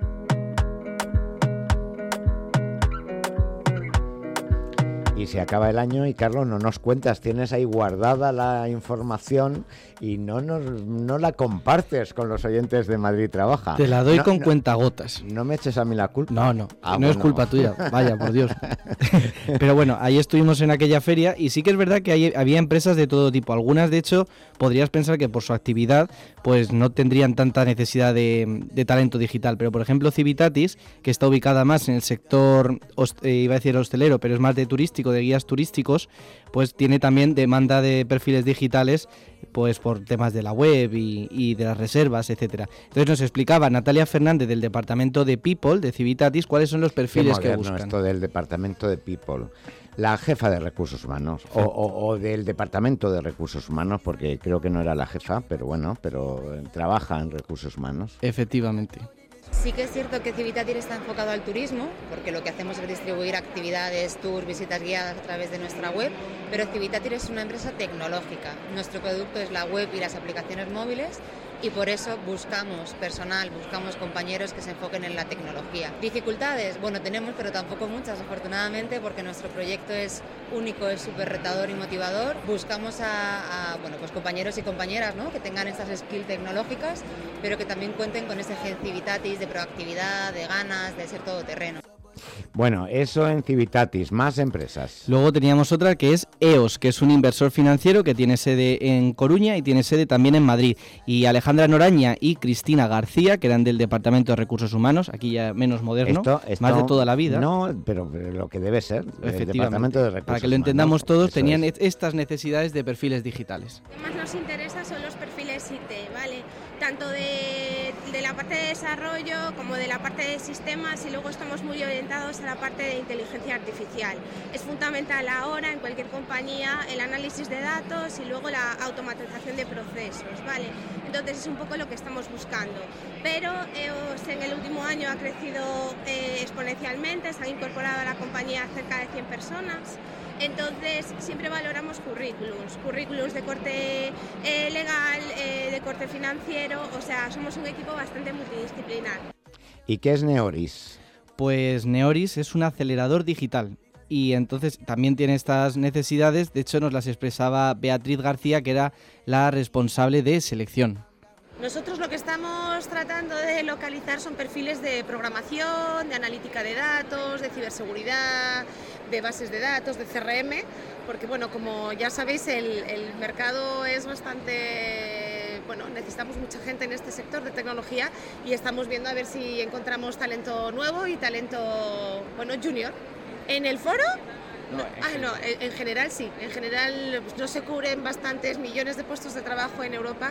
Y se acaba el año y, Carlos, no nos cuentas, tienes ahí guardada la información y no nos, no la compartes con los oyentes de Madrid Trabaja. Te la doy no, con no, cuentagotas. No me eches a mí la culpa. No, no, ah, no bueno. es culpa tuya, vaya, por Dios. Pero bueno, ahí estuvimos en aquella feria y sí que es verdad que hay, había empresas de todo tipo. Algunas, de hecho, podrías pensar que por su actividad pues no tendrían tanta necesidad de, de talento digital. Pero, por ejemplo, Civitatis, que está ubicada más en el sector, host, eh, iba a decir hostelero, pero es más de turístico, de guías turísticos, pues tiene también demanda de perfiles digitales, pues por temas de la web y, y de las reservas, etcétera. Entonces nos explicaba Natalia Fernández del departamento de People de Civitatis cuáles son los perfiles Qué moderno que buscan. Esto del departamento de People, la jefa de recursos humanos o, o, o del departamento de recursos humanos, porque creo que no era la jefa, pero bueno, pero trabaja en recursos humanos. Efectivamente. Sí que es cierto que Civitatis está enfocado al turismo, porque lo que hacemos es distribuir actividades, tours, visitas guiadas a través de nuestra web, pero Civitatis es una empresa tecnológica. Nuestro producto es la web y las aplicaciones móviles, y por eso buscamos personal, buscamos compañeros que se enfoquen en la tecnología. ¿Dificultades? Bueno, tenemos, pero tampoco muchas, afortunadamente, porque nuestro proyecto es único, es súper retador y motivador. Buscamos a, a bueno, pues compañeros y compañeras, ¿no?, que tengan estas skills tecnológicas, pero que también cuenten con ese gen Civitatis de proactividad, de ganas, de ser todoterreno. Bueno, eso en Civitatis, más empresas. Luego teníamos otra que es E O S, que es un inversor financiero que tiene sede en Coruña y tiene sede también en Madrid. Y Alejandra Noraña y Cristina García, que eran del Departamento de Recursos Humanos, aquí ya menos moderno, esto, esto, más de toda la vida. No, pero, pero lo que debe ser, el Departamento de Recursos Para que lo Humanos, entendamos todos, tenían es. estas necesidades de perfiles digitales. Lo que más nos interesa son los perfiles I T, ¿vale? Tanto de, de la parte de desarrollo como de la parte de sistemas, y luego estamos muy orientados a la parte de inteligencia artificial. Es fundamental ahora en cualquier compañía el análisis de datos y luego la automatización de procesos, ¿vale? Entonces es un poco lo que estamos buscando. Pero E O S en el último año ha crecido eh, exponencialmente, se han incorporado a la compañía cerca de cien personas. Entonces siempre valoramos currículums, currículums de corte eh, legal, eh, de corte financiero, o sea, somos un equipo bastante multidisciplinar. ¿Y qué es Neoris? Pues Neoris es un acelerador digital y entonces también tiene estas necesidades. De hecho, nos las expresaba Beatriz García, que era la responsable de selección. Nosotros lo que estamos tratando de localizar son perfiles de programación, de analítica de datos, de ciberseguridad, de bases de datos, de C R M, porque bueno, como ya sabéis, el, el mercado es bastante... Bueno, necesitamos mucha gente en este sector de tecnología y estamos viendo a ver si encontramos talento nuevo y talento, bueno, junior. ¿En el foro? No, ah, no, en, en general sí, en general pues, no se cubren bastantes millones de puestos de trabajo en Europa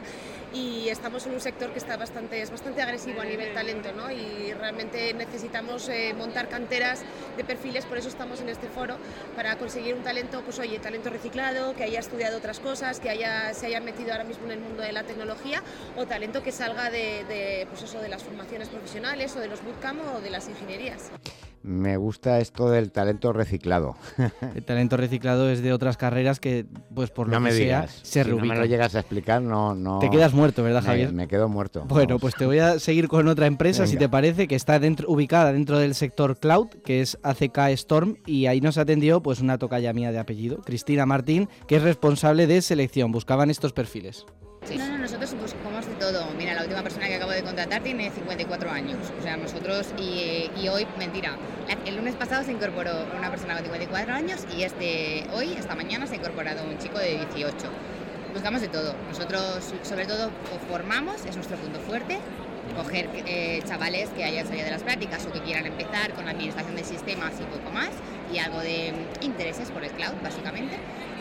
y estamos en un sector que está bastante, es bastante agresivo a nivel talento, ¿no? Y realmente necesitamos eh, montar canteras de perfiles, por eso estamos en este foro, para conseguir un talento, pues oye, talento reciclado, que haya estudiado otras cosas, que haya, se haya metido ahora mismo en el mundo de la tecnología, o talento que salga de, de, pues eso, de las formaciones profesionales o de los bootcamp o de las ingenierías. Me gusta esto del talento reciclado. El talento reciclado es de otras carreras que, pues por lo no que me sea, digas. se si reubican. No me lo llegas a explicar, no... no... Te quedas muerto, ¿verdad, me, Javier? Me quedo muerto. Bueno, vamos. pues te voy a seguir con otra empresa, Venga. si te parece, que está dentro, ubicada dentro del sector cloud, que es A C K Storm, y ahí nos atendió pues una tocaya mía de apellido, Cristina Martín, que es responsable de selección. Buscaban estos perfiles. Sí. No, no, nosotros buscamos de todo. Mira, la última persona que acabo de contratar tiene cincuenta y cuatro años. O sea, nosotros, y, y hoy, mentira, el lunes pasado se incorporó una persona con cincuenta y cuatro años y este hoy, esta mañana, se ha incorporado un chico de dieciocho. Buscamos de todo. Nosotros, sobre todo, formamos, es nuestro punto fuerte. Coger eh, chavales que hayan salido de las prácticas o que quieran empezar con administración de sistemas y poco más, y algo de intereses por el cloud, básicamente.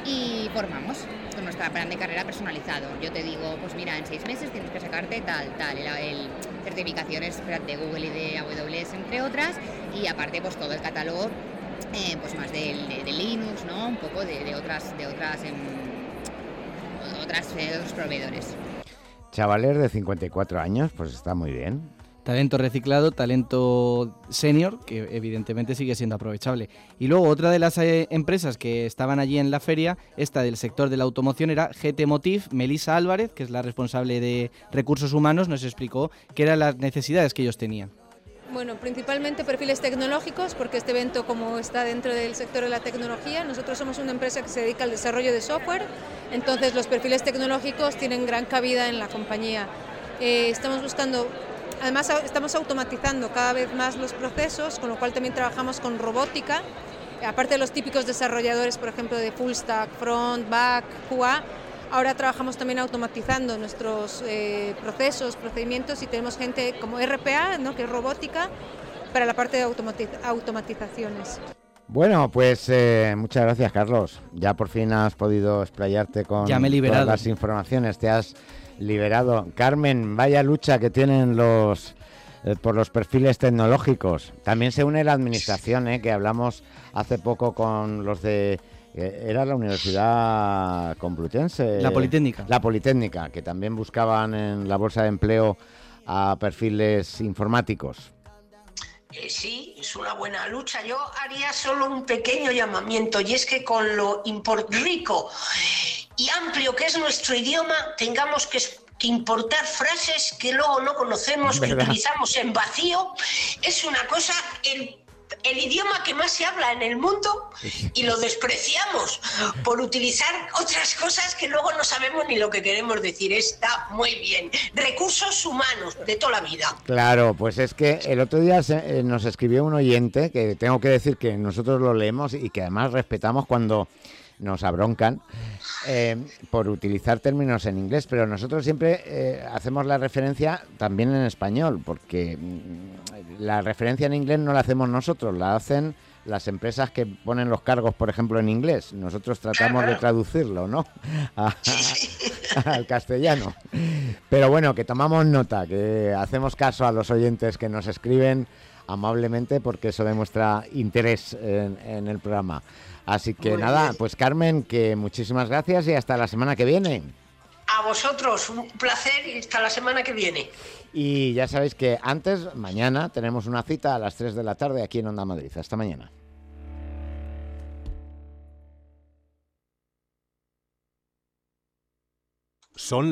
Y formamos con nuestro plan de carrera personalizado. Yo te digo, pues mira, en seis meses tienes que sacarte tal, tal, el, el certificaciones de Google y de A W S, entre otras, y aparte pues todo el catálogo, eh, pues más de, de, de Linux, ¿no? Un poco de, de otras, de otras, eh, otras eh, otros proveedores. Chavales de cincuenta y cuatro años, pues está muy bien. Talento reciclado, talento senior, que evidentemente sigue siendo aprovechable. Y luego otra de las eh, empresas que estaban allí en la feria, esta del sector de la automoción, era G T Motiv. Melissa Álvarez, que es la responsable de recursos humanos, nos explicó qué eran las necesidades que ellos tenían. Bueno, principalmente perfiles tecnológicos, porque este evento, como está dentro del sector de la tecnología, nosotros somos una empresa que se dedica al desarrollo de software, entonces los perfiles tecnológicos tienen gran cabida en la compañía. Eh, estamos buscando... Además, estamos automatizando cada vez más los procesos, con lo cual también trabajamos con robótica. Aparte de los típicos desarrolladores, por ejemplo, de full stack, front, back, Q A, ahora trabajamos también automatizando nuestros eh, procesos, procedimientos, y tenemos gente como R P A, ¿no?, que es robótica, para la parte de automatiz automatizaciones. Bueno, pues eh, muchas gracias, Carlos. Ya por fin has podido explayarte con ya me he liberado. Todas las informaciones. Te has liberado. Carmen, vaya lucha que tienen los eh, por los perfiles tecnológicos. También se une la administración, eh, que hablamos hace poco con los de... Eh, era la Universidad Complutense. La Politécnica. La Politécnica, que también buscaban en la bolsa de empleo a perfiles informáticos. Eh, sí, es una buena lucha. Yo haría solo un pequeño llamamiento, y es que con lo rico y amplio que es nuestro idioma, tengamos que, que importar frases que luego no conocemos, que utilizamos en vacío. Es una cosa... El, el idioma que más se habla en el mundo y lo despreciamos por utilizar otras cosas que luego no sabemos ni lo que queremos decir. Está muy bien. Recursos humanos de toda la vida. Claro, pues es que el otro día se, eh, nos escribió un oyente, que tengo que decir que nosotros lo leemos y que además respetamos cuando nos abroncan eh, por utilizar términos en inglés, pero nosotros siempre eh, hacemos la referencia también en español, porque mm, la referencia en inglés no la hacemos nosotros, la hacen las empresas que ponen los cargos, por ejemplo, en inglés. Nosotros tratamos de traducirlo, ¿no? A, a, al castellano. Pero bueno, que tomamos nota, que hacemos caso a los oyentes que nos escriben amablemente, porque eso demuestra interés en, en el programa. Así que Muy nada, bien. Pues Carmen, que muchísimas gracias y hasta la semana que viene. A vosotros, un placer y hasta la semana que viene. Y ya sabéis que antes, mañana, tenemos una cita a las tres de la tarde aquí en Onda Madrid. Hasta mañana.